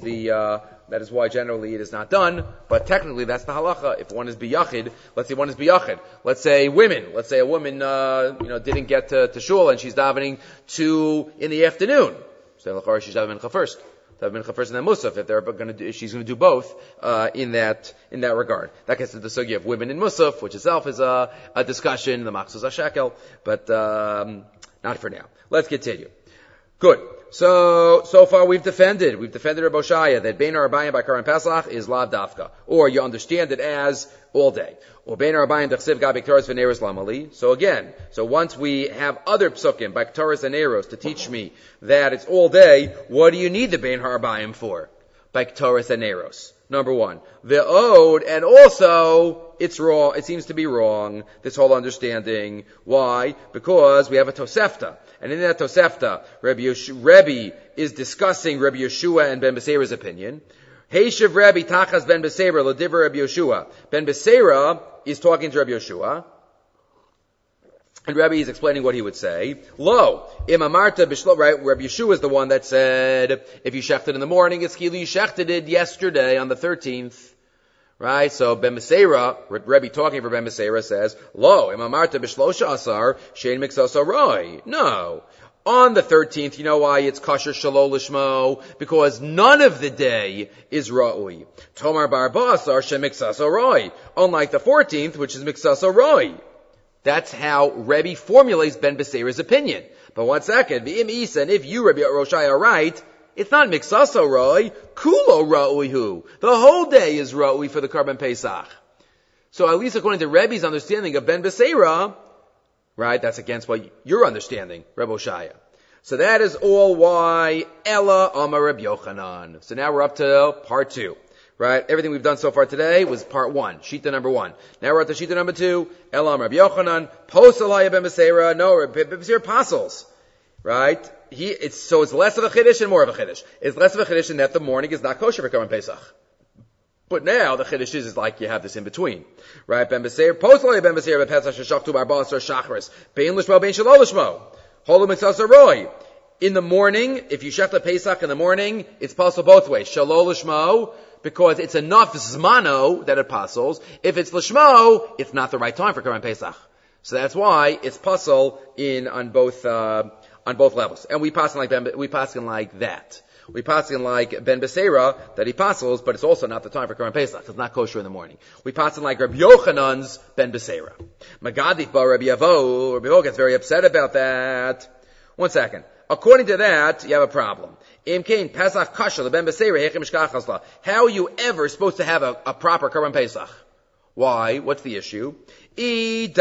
why generally it is not done, but technically that's the halacha. If one is biyachid, let's say one is biyachid. Let's say a woman, didn't get to shul and she's davening 2 in the afternoon. So she's davening mincha first. Daven mincha first and then musaf. If she's going to do both in that regard. That gets to the sugya of women in musaf, which itself is a discussion. The machzos hashekel, but not for now. Let's continue. Good. So far we've defended Rabbi Oshaya that Bein Harabayim by Karban Pesach is lav dafka, or you understand it as all day. Or Bein Harabayim dechsiv gabi k'toras v'neiros lamali. So once we have other psukim by k'toras and neiros to teach me that it's all day, what do you need the Bein Harabayim for? By k'toras and neiros. Number one. Ve'od, and also it's wrong. It seems to be wrong, this whole understanding. Why? Because we have a Tosefta. And in that Tosefta, Rebbe is discussing Rabbi Yeshua and Ben Beseira's opinion. Heishav Rebbe tachas Ben Beseira l'divrei Rabbi Yeshua. Ben Beseira is talking to Rabbi Yeshua. And Rabbi is explaining what he would say. Lo, imamarta bishlo, right? Rabbi Yeshua is the one that said, if you shechted in the morning, it's kilu you shechted it yesterday on the 13th. Right? So Ben Meseira, Rabbi talking for Ben Meseira says, Lo, imamarta bishlosha asar, shein mixosa roi. No. On the 13th, you know why it's kosher shalol lishmo? Because none of the day is ra'ui. Tomar bar ba'asar shein mixosa roi. Unlike the 14th, which is mixosa roi. That's how Rebbe formulates Ben Beseira's opinion. But one second, v'im isa, and if you, Rebbe Roshai, are right, it's not mixaso roi, kulo ra'uihu. The whole day is ra'ui for the Karban Pesach. So at least according to Rebbe's understanding of Ben Beseira, right, that's against what your understanding, Rebbe Roshai. So that is all why Ella Amar Reb Yochanan. So now we're up to part 2. Right? Everything we've done so far today was part 1, Shita number 1. Now we're at the Shita number 2, Elam Rabbi Yochanan, Posalaya ben Beseira, no, Ben Beseira apostles. Right? So it's less of a Chiddush and more of a Chiddush. It's less of a Chiddush in that the morning is not kosher for Karban Pesach. But now the Chiddush is like you have this in between. Right? Ben Beseira, Posalaya ben Beseira, Ben Pesach, Shachtu Bar Basar, Shachris, Bein Lishmo, Bein Shalol Lishmo, Holu Mitzasa Roy. In the morning, if you shech the Pesach in the morning, it's possible both ways. Shalol Lishmo, because it's enough zmano that it passes. If it's lishmo, it's not the right time for Karban Pesach. So that's why it's puzzle on both levels. And we pass like that. We pass like Ben Beseira that he passes, but it's also not the time for Karban Pesach. It's not kosher in the morning. We pass like Rabbi Yochanan's Ben Beseira. Magadif ba Rabbi Yavo. Rabbi Yavo gets very upset about that. One second. According to that, you have a problem. How are you ever supposed to have a proper Karban Pesach? Why? What's the issue? If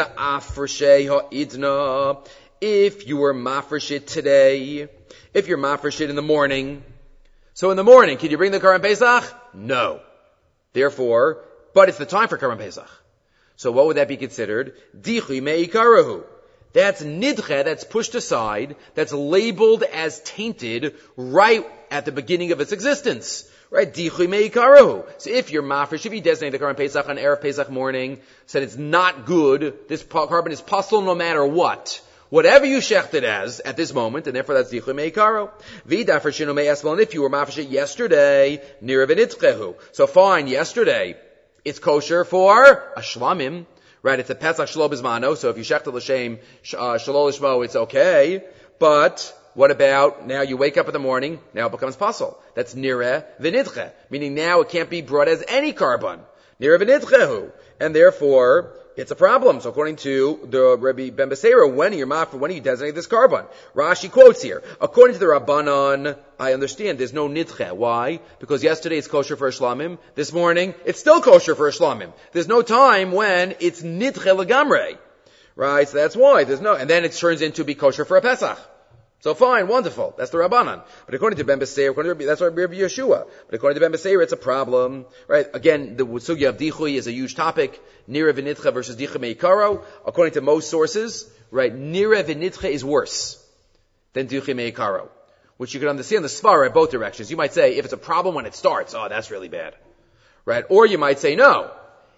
you were mafreshit today, if you're mafreshit in the morning, so in the morning, can you bring the Karban Pesach? No. Therefore, but it's the time for Karban Pesach. So what would that be considered? Dichi me'ikarahu. That's nidche, that's pushed aside, that's labeled as tainted right at the beginning of its existence. Right? Dichi me'ikarahu. So if you're mafresh, if you designate the Karban Pesach on Erev Pesach morning, said it's not good, this carbon is puzzle no matter what. Whatever you shechted as at this moment, and therefore that's dichi me'ikarahu. Vida for shinu me'esmel, and if you were mafresh yesterday, nirav enitzchehu. So fine, yesterday, it's kosher for a shlamim. Right, it's a Pesach Shlo Bizmano, so if you shechted l'shem Shlo Lishmo, it's okay. But what about now you wake up in the morning, now it becomes pasul. That's nireh v'nidche, meaning now it can't be brought as any carbon. Nireh v'nidchehu. And therefore, it's a problem. So according to the Rabbi Ben Beseira, when do you designate this carbon? Rashi quotes here. According to the Rabbanon, I understand there's no nidche. Why? Because yesterday it's kosher for a shlamim. This morning, it's still kosher for a shlamim. There's no time when it's nidche legamre. Right? So that's why. And then it turns into be kosher for a Pesach. So fine, wonderful. That's the Rabbanan. But according to Ben Beseira, that's Rabbi Yeshua. But according to Ben Beseira, it's a problem. Right? Again, the sugya of dichui is a huge topic. Nira v'nitcha versus dicha me'ikaro. According to most sources, right, nira v'nitcha is worse than dicha me'ikaro. Which you can understand the svara at both directions. You might say, if it's a problem when it starts, oh, that's really bad. Right? Or you might say, no.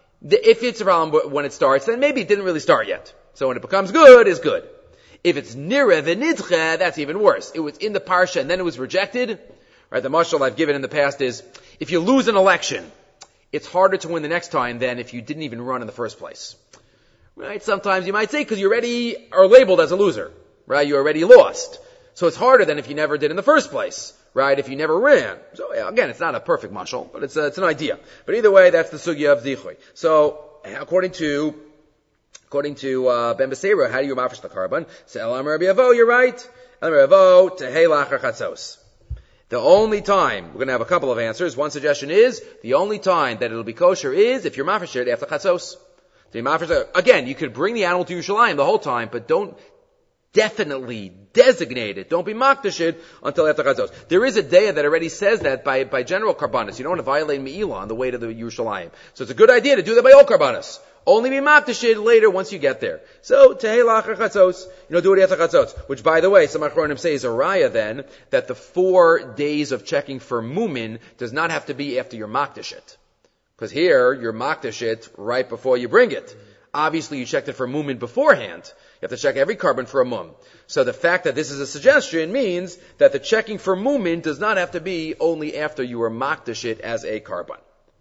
If it's a problem when it starts, then maybe it didn't really start yet. So when it becomes good, it's good. If it's nira v'nidche, that's even worse. It was in the parsha and then it was rejected. Right? The mashal I've given in the past is, if you lose an election, it's harder to win the next time than if you didn't even run in the first place. Right? Sometimes you might say, because you already are labeled as a loser. Right? You already lost. So it's harder than if you never did in the first place. Right? If you never ran. So again, it's not a perfect mashal, but it's an idea. But either way, that's the sugya of zichui. So, according to Ben Beseira, how do you mafresh the carbon? Say, Elam Rabbi Avo, you're right. Elam Rabbi Avo, tehei lachar chatzos. The only time, we're going to have a couple of answers. One suggestion is, the only time that it'll be kosher is if you're mafresh it after chatzos. Again, you could bring the animal to Yerushalayim the whole time, but don't definitely designate it. Don't be makdash it until after chatzos. There is a day that already says that by general karbanos. You don't want to violate me'ilah on the way to the Yerushalayim. So it's a good idea to do that by all karbanos. Only be makdash it later once you get there. So, tehei lachar chatzos, do it after chatzos. Which, by the way, some achronim say is a raya then, that the 4 days of checking for mumin does not have to be after your makdash it. Because here, you're makdash it right before you bring it. Obviously, you checked it for mumin beforehand. You have to check every carbon for a mum. So the fact that this is a suggestion means that the checking for mumin does not have to be only after you are makdash it as a carbon.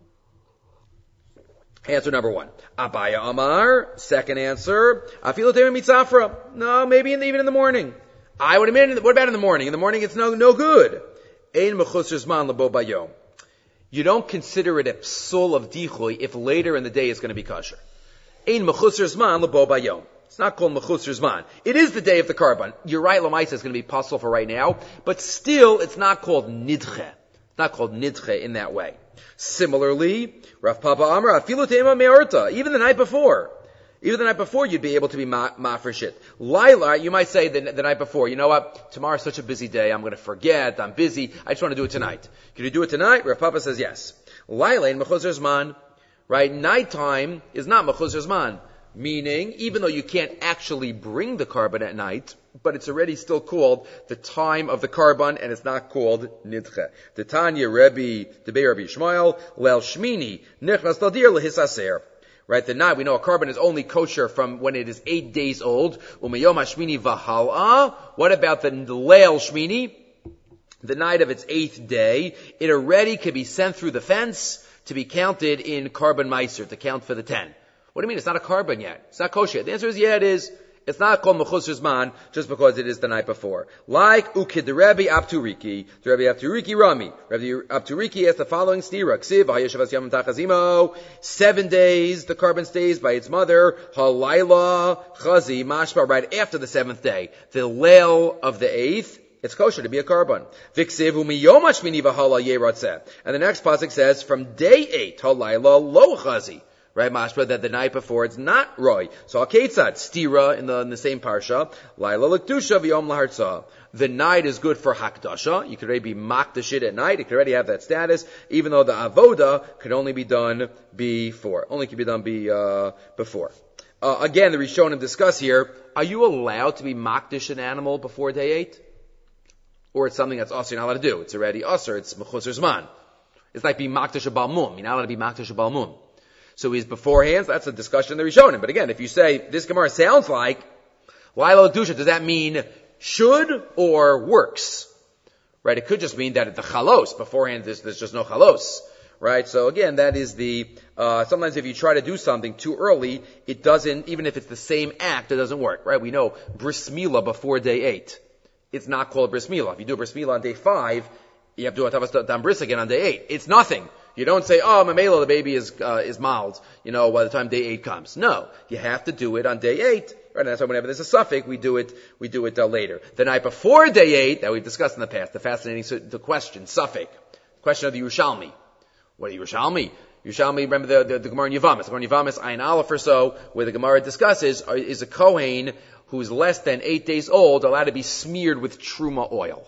Answer number 1. Abaya Amar. Second answer. Afilo Tema Mitzafra. No, maybe even in the morning. What about in the morning? In the morning it's no good. Ein mechusar zman lebo bayom. You don't consider it a psul of dichoy if later in the day it's going to be kosher. Ein mechusar zman lebo bayom. It's not called mechusar zman. It is the day of the carbon. You're right, Lamaisa is going to be puzzle for right now, but still it's not called nidche. It's not called nidche in that way. Similarly, Rav Papa Amar, afilu tema me'orta, even the night before. Even the night before, you'd be able to be mafresh it. Laila, you might say the night before, you know what, tomorrow's such a busy day, I'm going to forget, I'm busy, I just want to do it tonight. Can you do it tonight? Rav Papa says yes. Laila in mechuzar zman, right? Nighttime is not mechuzar zman. Meaning, even though you can't actually bring the carbon at night, but it's already still called the time of the carbon, and it's not called nidche. The Tanya Rebbe, the Bei Rabbi Yishmael, Leil Shmini, Nichnas Nadir Lehisaser. Right, the night, we know a carbon is only kosher from when it is 8 days old. Umeyom Hashmini Vahal'a. What about the Leil Shmini? The night of its 8th day. It already can be sent through the fence to be counted in carbon meiser, to count for the 10. What do you mean? It's not a carbon yet. It's not kosher. The answer is, yeah, it is. It's not called mechusar zman just because it is the night before. Like ukid the Rebbe Apturiki, the Rebbe Apturiki Rami. Rebbe Apturiki has the following stira: Ksiv hayeshavas yamim tachazimo. 7 days the carbon stays by its mother. Halayla chazi mashma. Right after the 7th day, the leil of the 8th. It's kosher to be a carbon. Viksiv umiyom hashmini v'hala yeratzeh. And the next pasuk says from day 8 halayla lo chazi. Right, mashma, that the night before it's not roy. So aketzat, stira in the same parsha, laila l'kedusha v'yom lahartzah. The night is good for hakdasha. You could already be makdash it at night. It could already have that status, even though the avoda could only be done before. Only can be done before. Again, the Rishonim discuss here, are you allowed to be makdash an animal before day 8? Or it's something that's also you're not allowed to do. It's already usher, it's mechusar zman. It's like being makdash a balmum. You're not allowed to be makdash a balmum. So he's beforehand, that's a discussion in the Rishonim. But again, if you say, this Gemara sounds like, Laila L'Kedusha, does that mean should or works? Right? It could just mean that at the chalos, beforehand there's just no chalos. Right? So again, that is sometimes if you try to do something too early, it doesn't, even if it's the same act, it doesn't work. Right? We know bris milah before day 8. It's not called bris milah. If you do bris milah on day 5, you have to do a dam bris again on day 8. It's nothing. You don't say, oh, mamela, the baby is mild, by the time day 8 comes. No. You have to do it on day 8. Right? And that's why whenever there's a suffix, we do it later. The night before day 8, that we've discussed in the past, the fascinating the question, suffix. Question of the Yerushalmi. What is Yerushalmi? Yerushalmi, remember the Gemara in Yavamis. The Gemara in Yavamis, Ayin Aleph or so, where the Gemara discusses, is a Kohen who's less than 8 days old allowed to be smeared with truma oil?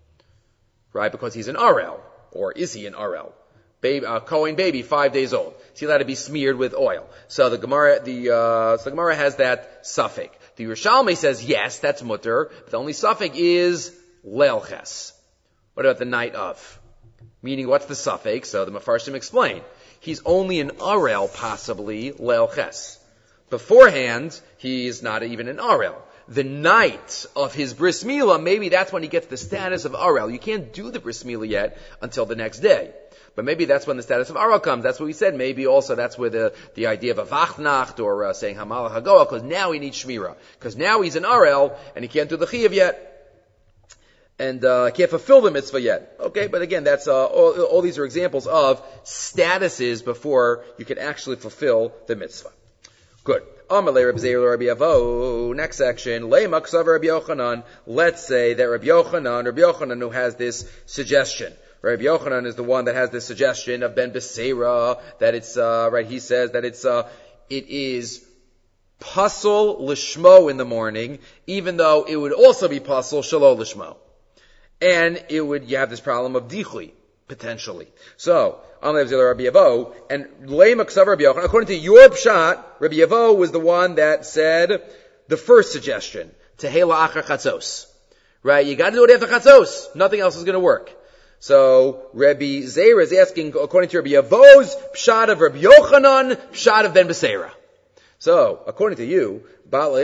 Right? Because he's an Arel. Or is he an Arel? Kohen baby, 5 days old. Is he allowed to be smeared with oil? So the Gemara has that suffix. The Yerushalmi says yes, that's mutter, but the only suffix is leilches. What about the night of? Meaning, what's the suffix? So the Mefarshim explain. He's only an arel, possibly leilches. Beforehand, he's not even an arel. The night of his bris milah, maybe that's when he gets the status of arel. You can't do the bris milah yet until the next day. But maybe that's when the status of Arel comes. That's what we said. Maybe also that's where the idea of a Vachnacht or saying Hamal Hagoah, because now he needs Shmira. Because now he's an Arel and he can't do the Chiyuv yet. And can't fulfill the mitzvah yet. Okay, but again, that's all these are examples of statuses before you can actually fulfill the mitzvah. Good. Next section. Let's say that Rabbi Yochanan who has this suggestion. Rabbi Yochanan is the one that has this suggestion of Ben Beseira, that it's, he says that it is pasul lishmo in the morning, even though it would also be pasul shelo lishmo. And you have this problem of dichli, potentially. So, Rabbi Yavo, and Leimaksav Rabbi Yochanan, according to your pshat, Rabbi Yavo was the one that said the first suggestion, tehela achar chatzos. Right? You gotta do it after chatzos. Nothing else is gonna work. So, Rabbi Zeira is asking, according to Rabbi Yavo's pshat of Rabbi Yochanan, pshat of Ben Beseira. So, according to you, are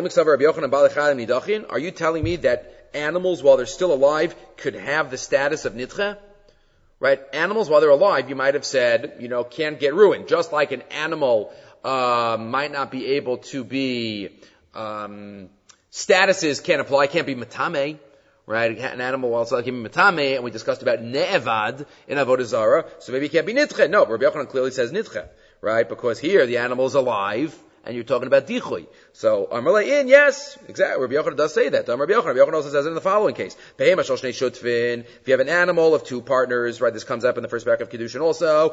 you telling me that animals, while they're still alive, could have the status of nidche? Right? Animals, while they're alive, you might have said, can't get ruined. Just like an animal might not be able to be, statuses can't apply, can't be matame. Right? An animal also can be matame, and we discussed about ne'evad in Avodah Zarah, so maybe it can't be nidche. No, Rabbi Yochanan clearly says nidche. Right? Because here the animal is alive, and you're talking about dichui. So, Amarle in, yes, exactly. Rabbi Yochanan does say that. Rabbi Yochanan also says it in the following case. If you have an animal of two partners, right, this comes up in the first paragraph of Kedushin also.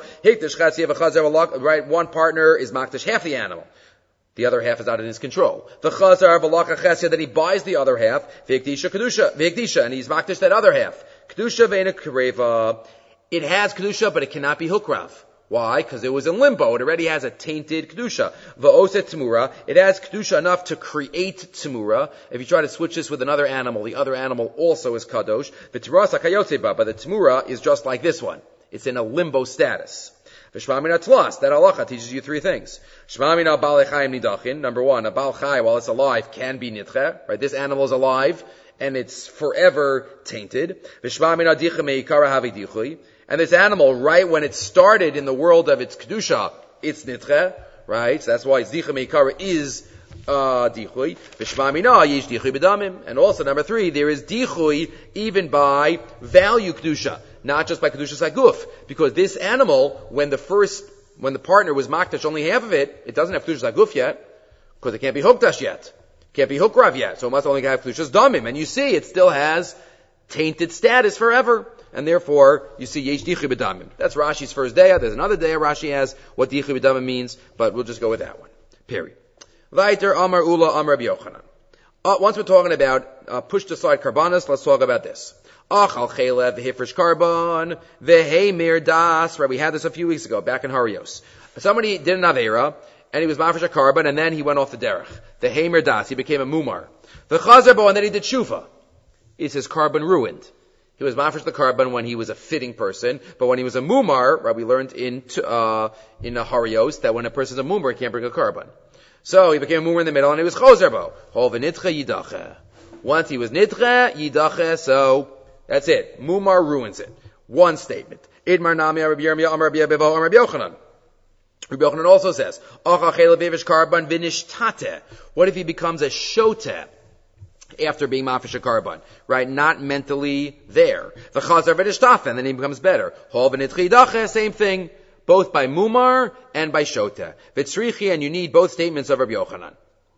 Right, one partner is makdash half the animal. The other half is out of his control. The chazar v'laka chesed, that he buys the other half, v'ikdisha kedusha, and he's makdash that other half. Kedusha ve'ena kreva. It has kedusha, but it cannot be hukrav. Why? Because it was in limbo. It already has a tainted kedusha. V'oset tzmura. It has kedusha enough to create tzmura. If you try to switch this with another animal, the other animal also is kadosh. V'tzuras hakayotzeba, but the tzmura is just like this one. It's in a limbo status. V'shma mina tlas. That halacha teaches you three things. Shma mina bal chayim nidachin. Number one, a bal chay, while it's alive, can be nidche. Right? This animal is alive, and it's forever tainted. V'shma mina dicha meikara havi dichui. And this animal, right when it started in the world of its kedusha, it's nidche, right? So that's why its dicha meikara is dichui. V'shma mina yish dichui b'damim. And also, number three, there is dichui even by value kedusha, not just by kedusha saguf, because this animal, when the partner was makdash only half of it, it doesn't have kedusha saguf yet, because it can't be hukdash yet, can't be hukrav yet, so it must only have kedusha damim. And you see, it still has tainted status forever. And therefore, you see, yesh dichi b'damim. That's Rashi's first daya. There's another daya Rashi has what dichi b'damim means, but we'll just go with that one. Period. Vaiter Amar Ula Amar Rabbi Yochanan. Once we're talking about pushed aside karbanos, let's talk about this. Achal chelev v'hifresh karban v'heimir das. Right, we had this a few weeks ago, back in Harios. Somebody did an avera, and he was mafresh a karban, and then he went off the derech. The heimir das, he became a mumar. V'chazar bo, and then he did shuva. Is his karban ruined? He was mafresh the karban when he was a fitting person, but when he was a mumar, right, we learned in Harios that when a person is a mumar, he can't bring a karban. So he became a mumar in the middle, and he was chozer bo. Hol v'nitche yidache. Once he was nitche yidache, so that's it. Mumar ruins it. One statement. Idmar nami Rabbi Yirmiyah Amar Rabbi Abiva Amar Rabbi Yochanan. Rabbi Yochanan also says, Acha chelev v'hifish karban v'nishtate. What if he becomes a shoteh after being mafresh a karban, right? Not mentally there. The chazar v'nishtafen, then he becomes better. Hol v'nitche yidache, same thing, both by mumar and by shoteh. V'tzrichi, and you need both statements of Rabbi Yochanan.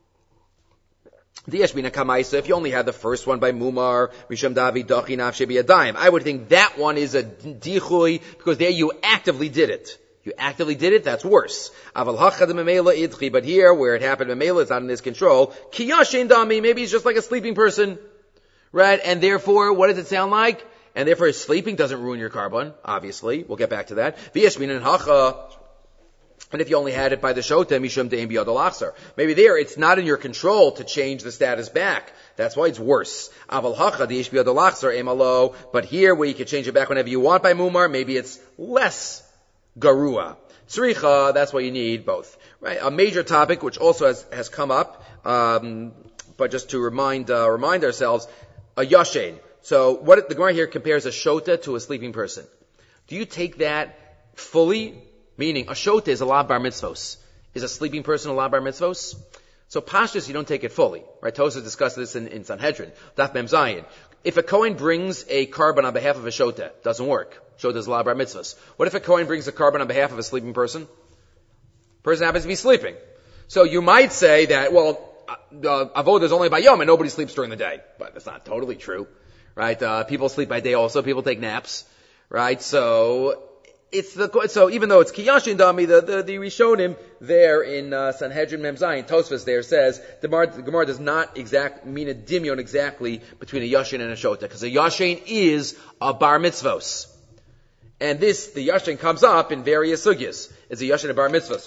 If you only had the first one by Mumar, Risham Davi Dachi Nafshe B'Yadayim, I would think that one is a dichui, because there you actively did it. You actively did it, that's worse. But here, where it happened, Memela, it's not in his control. Kiyashin Dami, maybe he's just like a sleeping person. Right? And therefore, what does it sound like? And therefore, sleeping doesn't ruin your karban, obviously. We'll get back to that. V'yashmin and hacha. And if you only had it by the shota, mishum de'im biyad al-achsar. Maybe there, it's not in your control to change the status back. That's why it's worse. Aval hacha de'ish biyad al-achsar emalo. But here, where you can change it back whenever you want by mumar, maybe it's less garua. Tzricha, that's why you need both. Right? A major topic, which also has come up, but just to remind ourselves, a yashen. So what the Gemara here compares a shota to a sleeping person. Do you take that fully? Meaning, a shota is a la bar mitzvos. Is a sleeping person a la bar mitzvos? So pashtus, you don't take it fully. Right? Tosas discussed this in Sanhedrin. Daf Mem Zayin. If a Kohen brings a karban on behalf of a shota, doesn't work. Shota is a la bar mitzvos. What if a Kohen brings a karban on behalf of a sleeping person? Person happens to be sleeping. So you might say that, well, avodah is only by yom and nobody sleeps during the day. But that's not totally true. Right? People sleep by day also. People take naps. Right? So even though it's Kiyashin Dami, the Rishonim there in Sanhedrin Mem Zayin, Tosfos there says the Gemara does not mean a dimion exactly between a Yashin and a Shota, because a Yashin is a bar mitzvos. And the Yashin comes up in various sugyas. It's a Yashin, a bar mitzvos.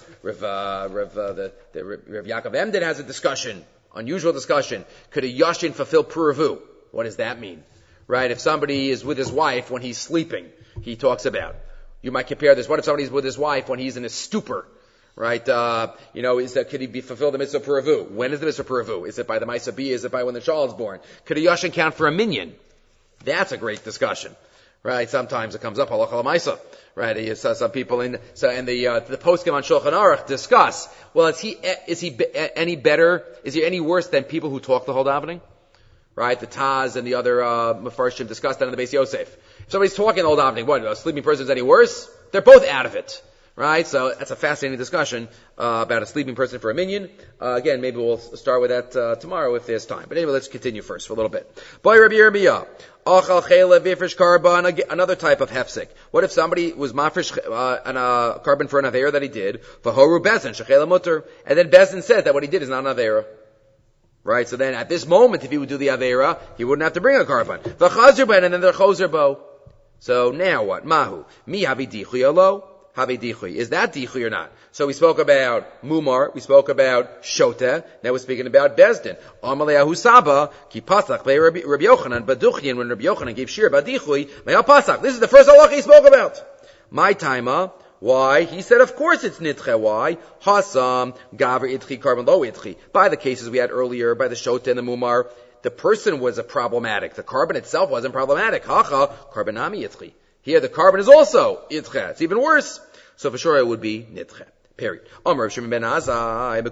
Rav Yaakov Emden has a discussion, unusual discussion. Could a Yashin fulfill Puravu? What does that mean? Right? If somebody is with his wife when he's sleeping, he talks about. You might compare this. What if somebody's with his wife when he's in a stupor? Right? Could he fulfill the mitzvah peravu? When is the mitzvah peravu? Is it by the Maisa B? Is it by when the child is born? Could a Yashin count for a minyan? That's a great discussion. Right? Sometimes it comes up, halacha l'maisa. Right? Some people the poskim on Shulchan Aruch discuss, well, is he any better? Is he any worse than people who talk the whole davening? Right? The Taz and the other, Mefarshim discussed that in the Beis Yosef. If somebody's talking the whole davening, what, a sleeping person is any worse? They're both out of it. Right? So that's a fascinating discussion, about a sleeping person for a minyan. Again, maybe we'll start with that, tomorrow if there's time. But anyway, let's continue first for a little bit. Boy Rabbi Yirmiyah. Achal chela v'ifresh karban, another type of hefsek. What if somebody was mafresh a carbon for an aveira that he did, v'horu bezin shechela mutter, and then bezin said that what he did is not an aveira. Right? So then at this moment, if he would do the aveira, he wouldn't have to bring a carbon. V'chazer ben, and then they're chozer bo. So now what? Mahu. Mi havi dichli alo? Havi dichli. Is that dichli or not? So we spoke about mumar, we spoke about shota, now we're speaking about bezdin. Amalei ahusaba, ki pasach by Rabbi Yochanan, baduchyin, when Rabbi Yochanan gave shir badichui, me'al pasach. This is the first halacha he spoke about. My taima, why? He said, of course it's nitche. Why? Hasam, gaver itchi, carbon lo itchi. By the cases we had earlier, by the shota and the mumar, the person was a problematic. The carbon itself wasn't problematic. Hacha, carbonami itchi. Here the carbon is also itche. It's even worse. So for sure it would be nitche. Period. Shimon ben Azai,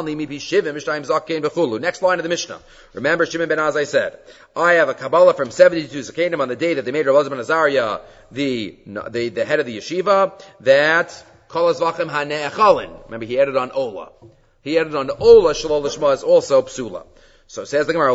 next line of the Mishnah. Remember, Shimon ben Azai said, I have a Kabbalah from 72 Zakenim on the day that they made Rav Elazar ben Azariah the head of the yeshiva, that Kol Azvachim HaNe'echalin. Remember, he added on Ola. He added on Ola, Shalol Lishma is also Psula. So says the Gemara,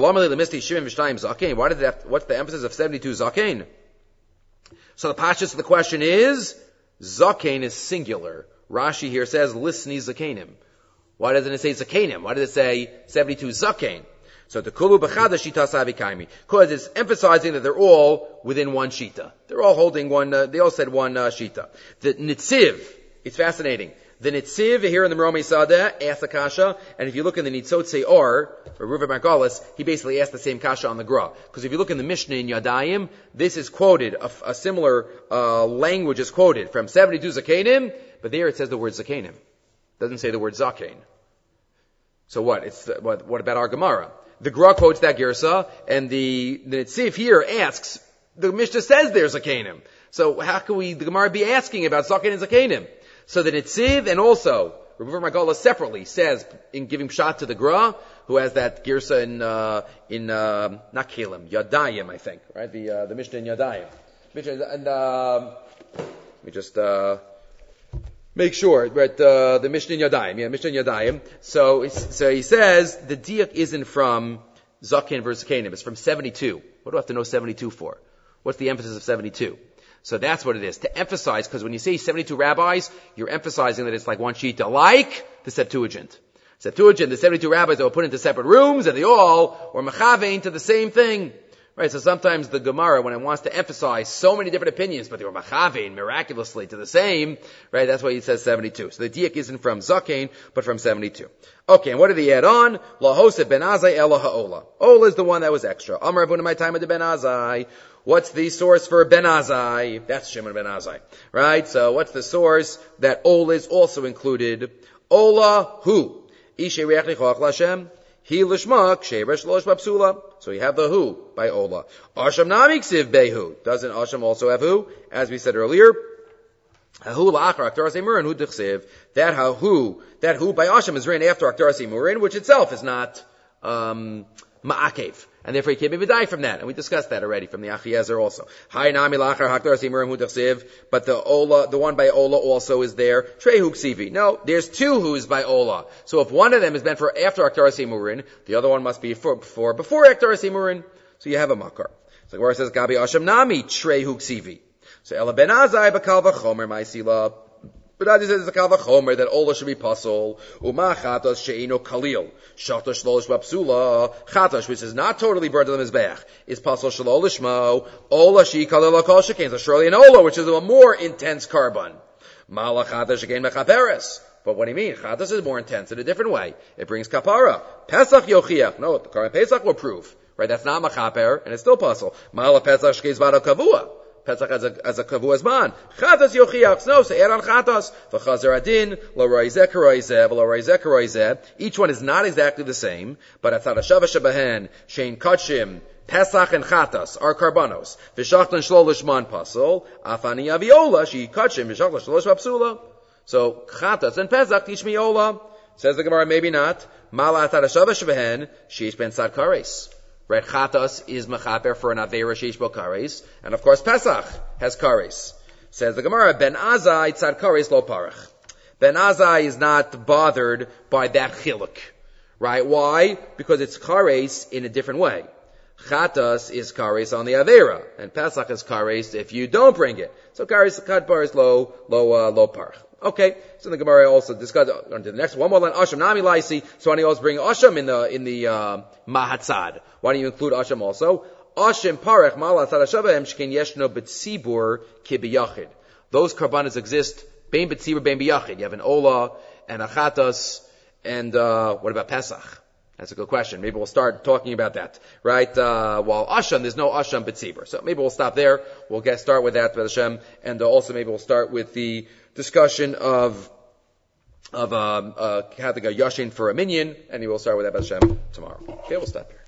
what's the emphasis of 72 Zakein? So the pashtus of the question is, Zakein is singular. Rashi here says, Lisni Zakenim. Why doesn't it say Zakenim? Why does it say 72 Zakein? So the Kulu B'chada Shita Savikaimi. Because it's emphasizing that they're all within one Shita. They're all holding one, they all said one Shita. The Nitziv, it's fascinating. The Nitziv here in the Meromei Sadeh asked the Kasha, and if you look in the Nitzot Se'or, or Ruva Margalis, he basically asked the same Kasha on the Gra. Because if you look in the Mishnah in Yadayim, this is quoted, a similar language is quoted from 72 Zakenim, but there it says the word Zakenim. It doesn't say the word Zakein. So what? What about our Gemara? The Gra quotes that Girsa, and the Nitziv here asks, the Mishnah says there's Zakenim. So how can the Gemara be asking about Zakein and Zakenim? So the Nitziv and also Rav Margalis separately says in giving pshat to the Gra, who has that girsa in not Kalim, Yadayim, I think, right? The Mishnah in Yadayim. And let me just make sure, right? The Mishnah in Yadayim, Mishnah in Yadayim. So he says the diak isn't from Zaken versus Zakenim, it's from 72. What do I have to know 72 for? What's the emphasis of 72? So that's what it is. To emphasize, because when you say 72 rabbis, you're emphasizing that it's like one shita, like the Septuagint. The 72 rabbis that were put into separate rooms, and they all were mechavein to the same thing. Right, so sometimes the Gemara, when it wants to emphasize so many different opinions, but they were mechavein miraculously to the same, right, that's why he says 72. So the diak isn't from Zakein, but from 72. Okay, and what did he add on? Lahoset ben Azai ela ha'ola. Ola is the one that was extra. Amar Abuna my time of the ben Azai. What's the source for Ben Azai? That's Shimon ben Azai. Right? So what's the source that Ola is also included? Ola hu. Ishe re'ach lichoach l'Hashem. He lishmak sheresh losh b'psula. So you have the hu by Ola. Asham namiksiv behu. Doesn't Asham also have hu? As we said earlier. Hu la'achar aktaras emurin hu dichsiv. That hu by Asham is written after aktaras emurin, which itself is not ma'akev. And therefore you can't be v'dai from that. And we discussed that already from the Achiezer also. But the one by Ola also is there. Trehu ksivi. No, there's two who's by Ola. So if one of them is meant for after Aktaras Imurin, the other one must be for before Aktaras Imurin. So you have a makar. So the Gemara says, Gabi Asham Nami, Trehu ksivi. So Ela ben Azai b'kal v'chomer ma'isila. But as he says, it's a kalva chomer that Ola should be pasul. Uma chatas she'ino kalil. Shatash shlosh b'psula. Chatash, which is not totally burned to the mizbeach, is pasul shelo lishmo. Ola she kalil akol shekain. So surely an Ola, which is a more intense carbon. Mala chatash again mechaperes. But what do you mean? Chatas is more intense in a different way. It brings kapara. Pesach yochiach. No, the carbon Pesach will prove. Right? That's not machaper, and it's still pasul. Mala pesach shkeiz vada kavua. Pesach as a kavuas man. Chatas yochiach. No, so add on chatas. V'chazer adin, lo roizeh karoizeh, v'lo roizeh karoizeh. Each one is not exactly the same, but atzad hashava shabahen, shein kachim, Pesach and chatas are karbanos. V'shachtan shlolish man pasol, afani aviola, she kachim, v'shachtan shlolish v'psula. So, chatas and Pesach teach me ola. Says the Gemara, maybe not. Mala atzad hashava shabahen, sheish ben sad kares. Right, chatas is mechaper for an avera sheish bo kares, and of course Pesach has kares. Says the Gemara, Ben Azai tzad kares lo parach. Ben Azai is not bothered by that chiluk. Right, why? Because it's kares in a different way. Chatas is kares on the avera, and Pesach is kares if you don't bring it. So kares kadbar is lo parach. Okay, so the Gemara also discussed on to the next one more line. Asham nami laisi. So why don't you also bring Asham in the mahatzad? Why don't you include Asham also? Asham parech malatzad hashabahem shkein yeshno betzibur kibiyachid. Those karbanas exist bein betzibur bein biyachid. You have an ola and a chatas, and what about Pesach? That's a good question. Maybe we'll start talking about that, right? While Asham, there's no Asham B'tzibur. So maybe we'll stop there. We'll start with that, Hashem, and also maybe we'll start with the discussion of having a Yashin for a minion, and we'll start with that, Hashem, tomorrow. Okay, we'll stop here.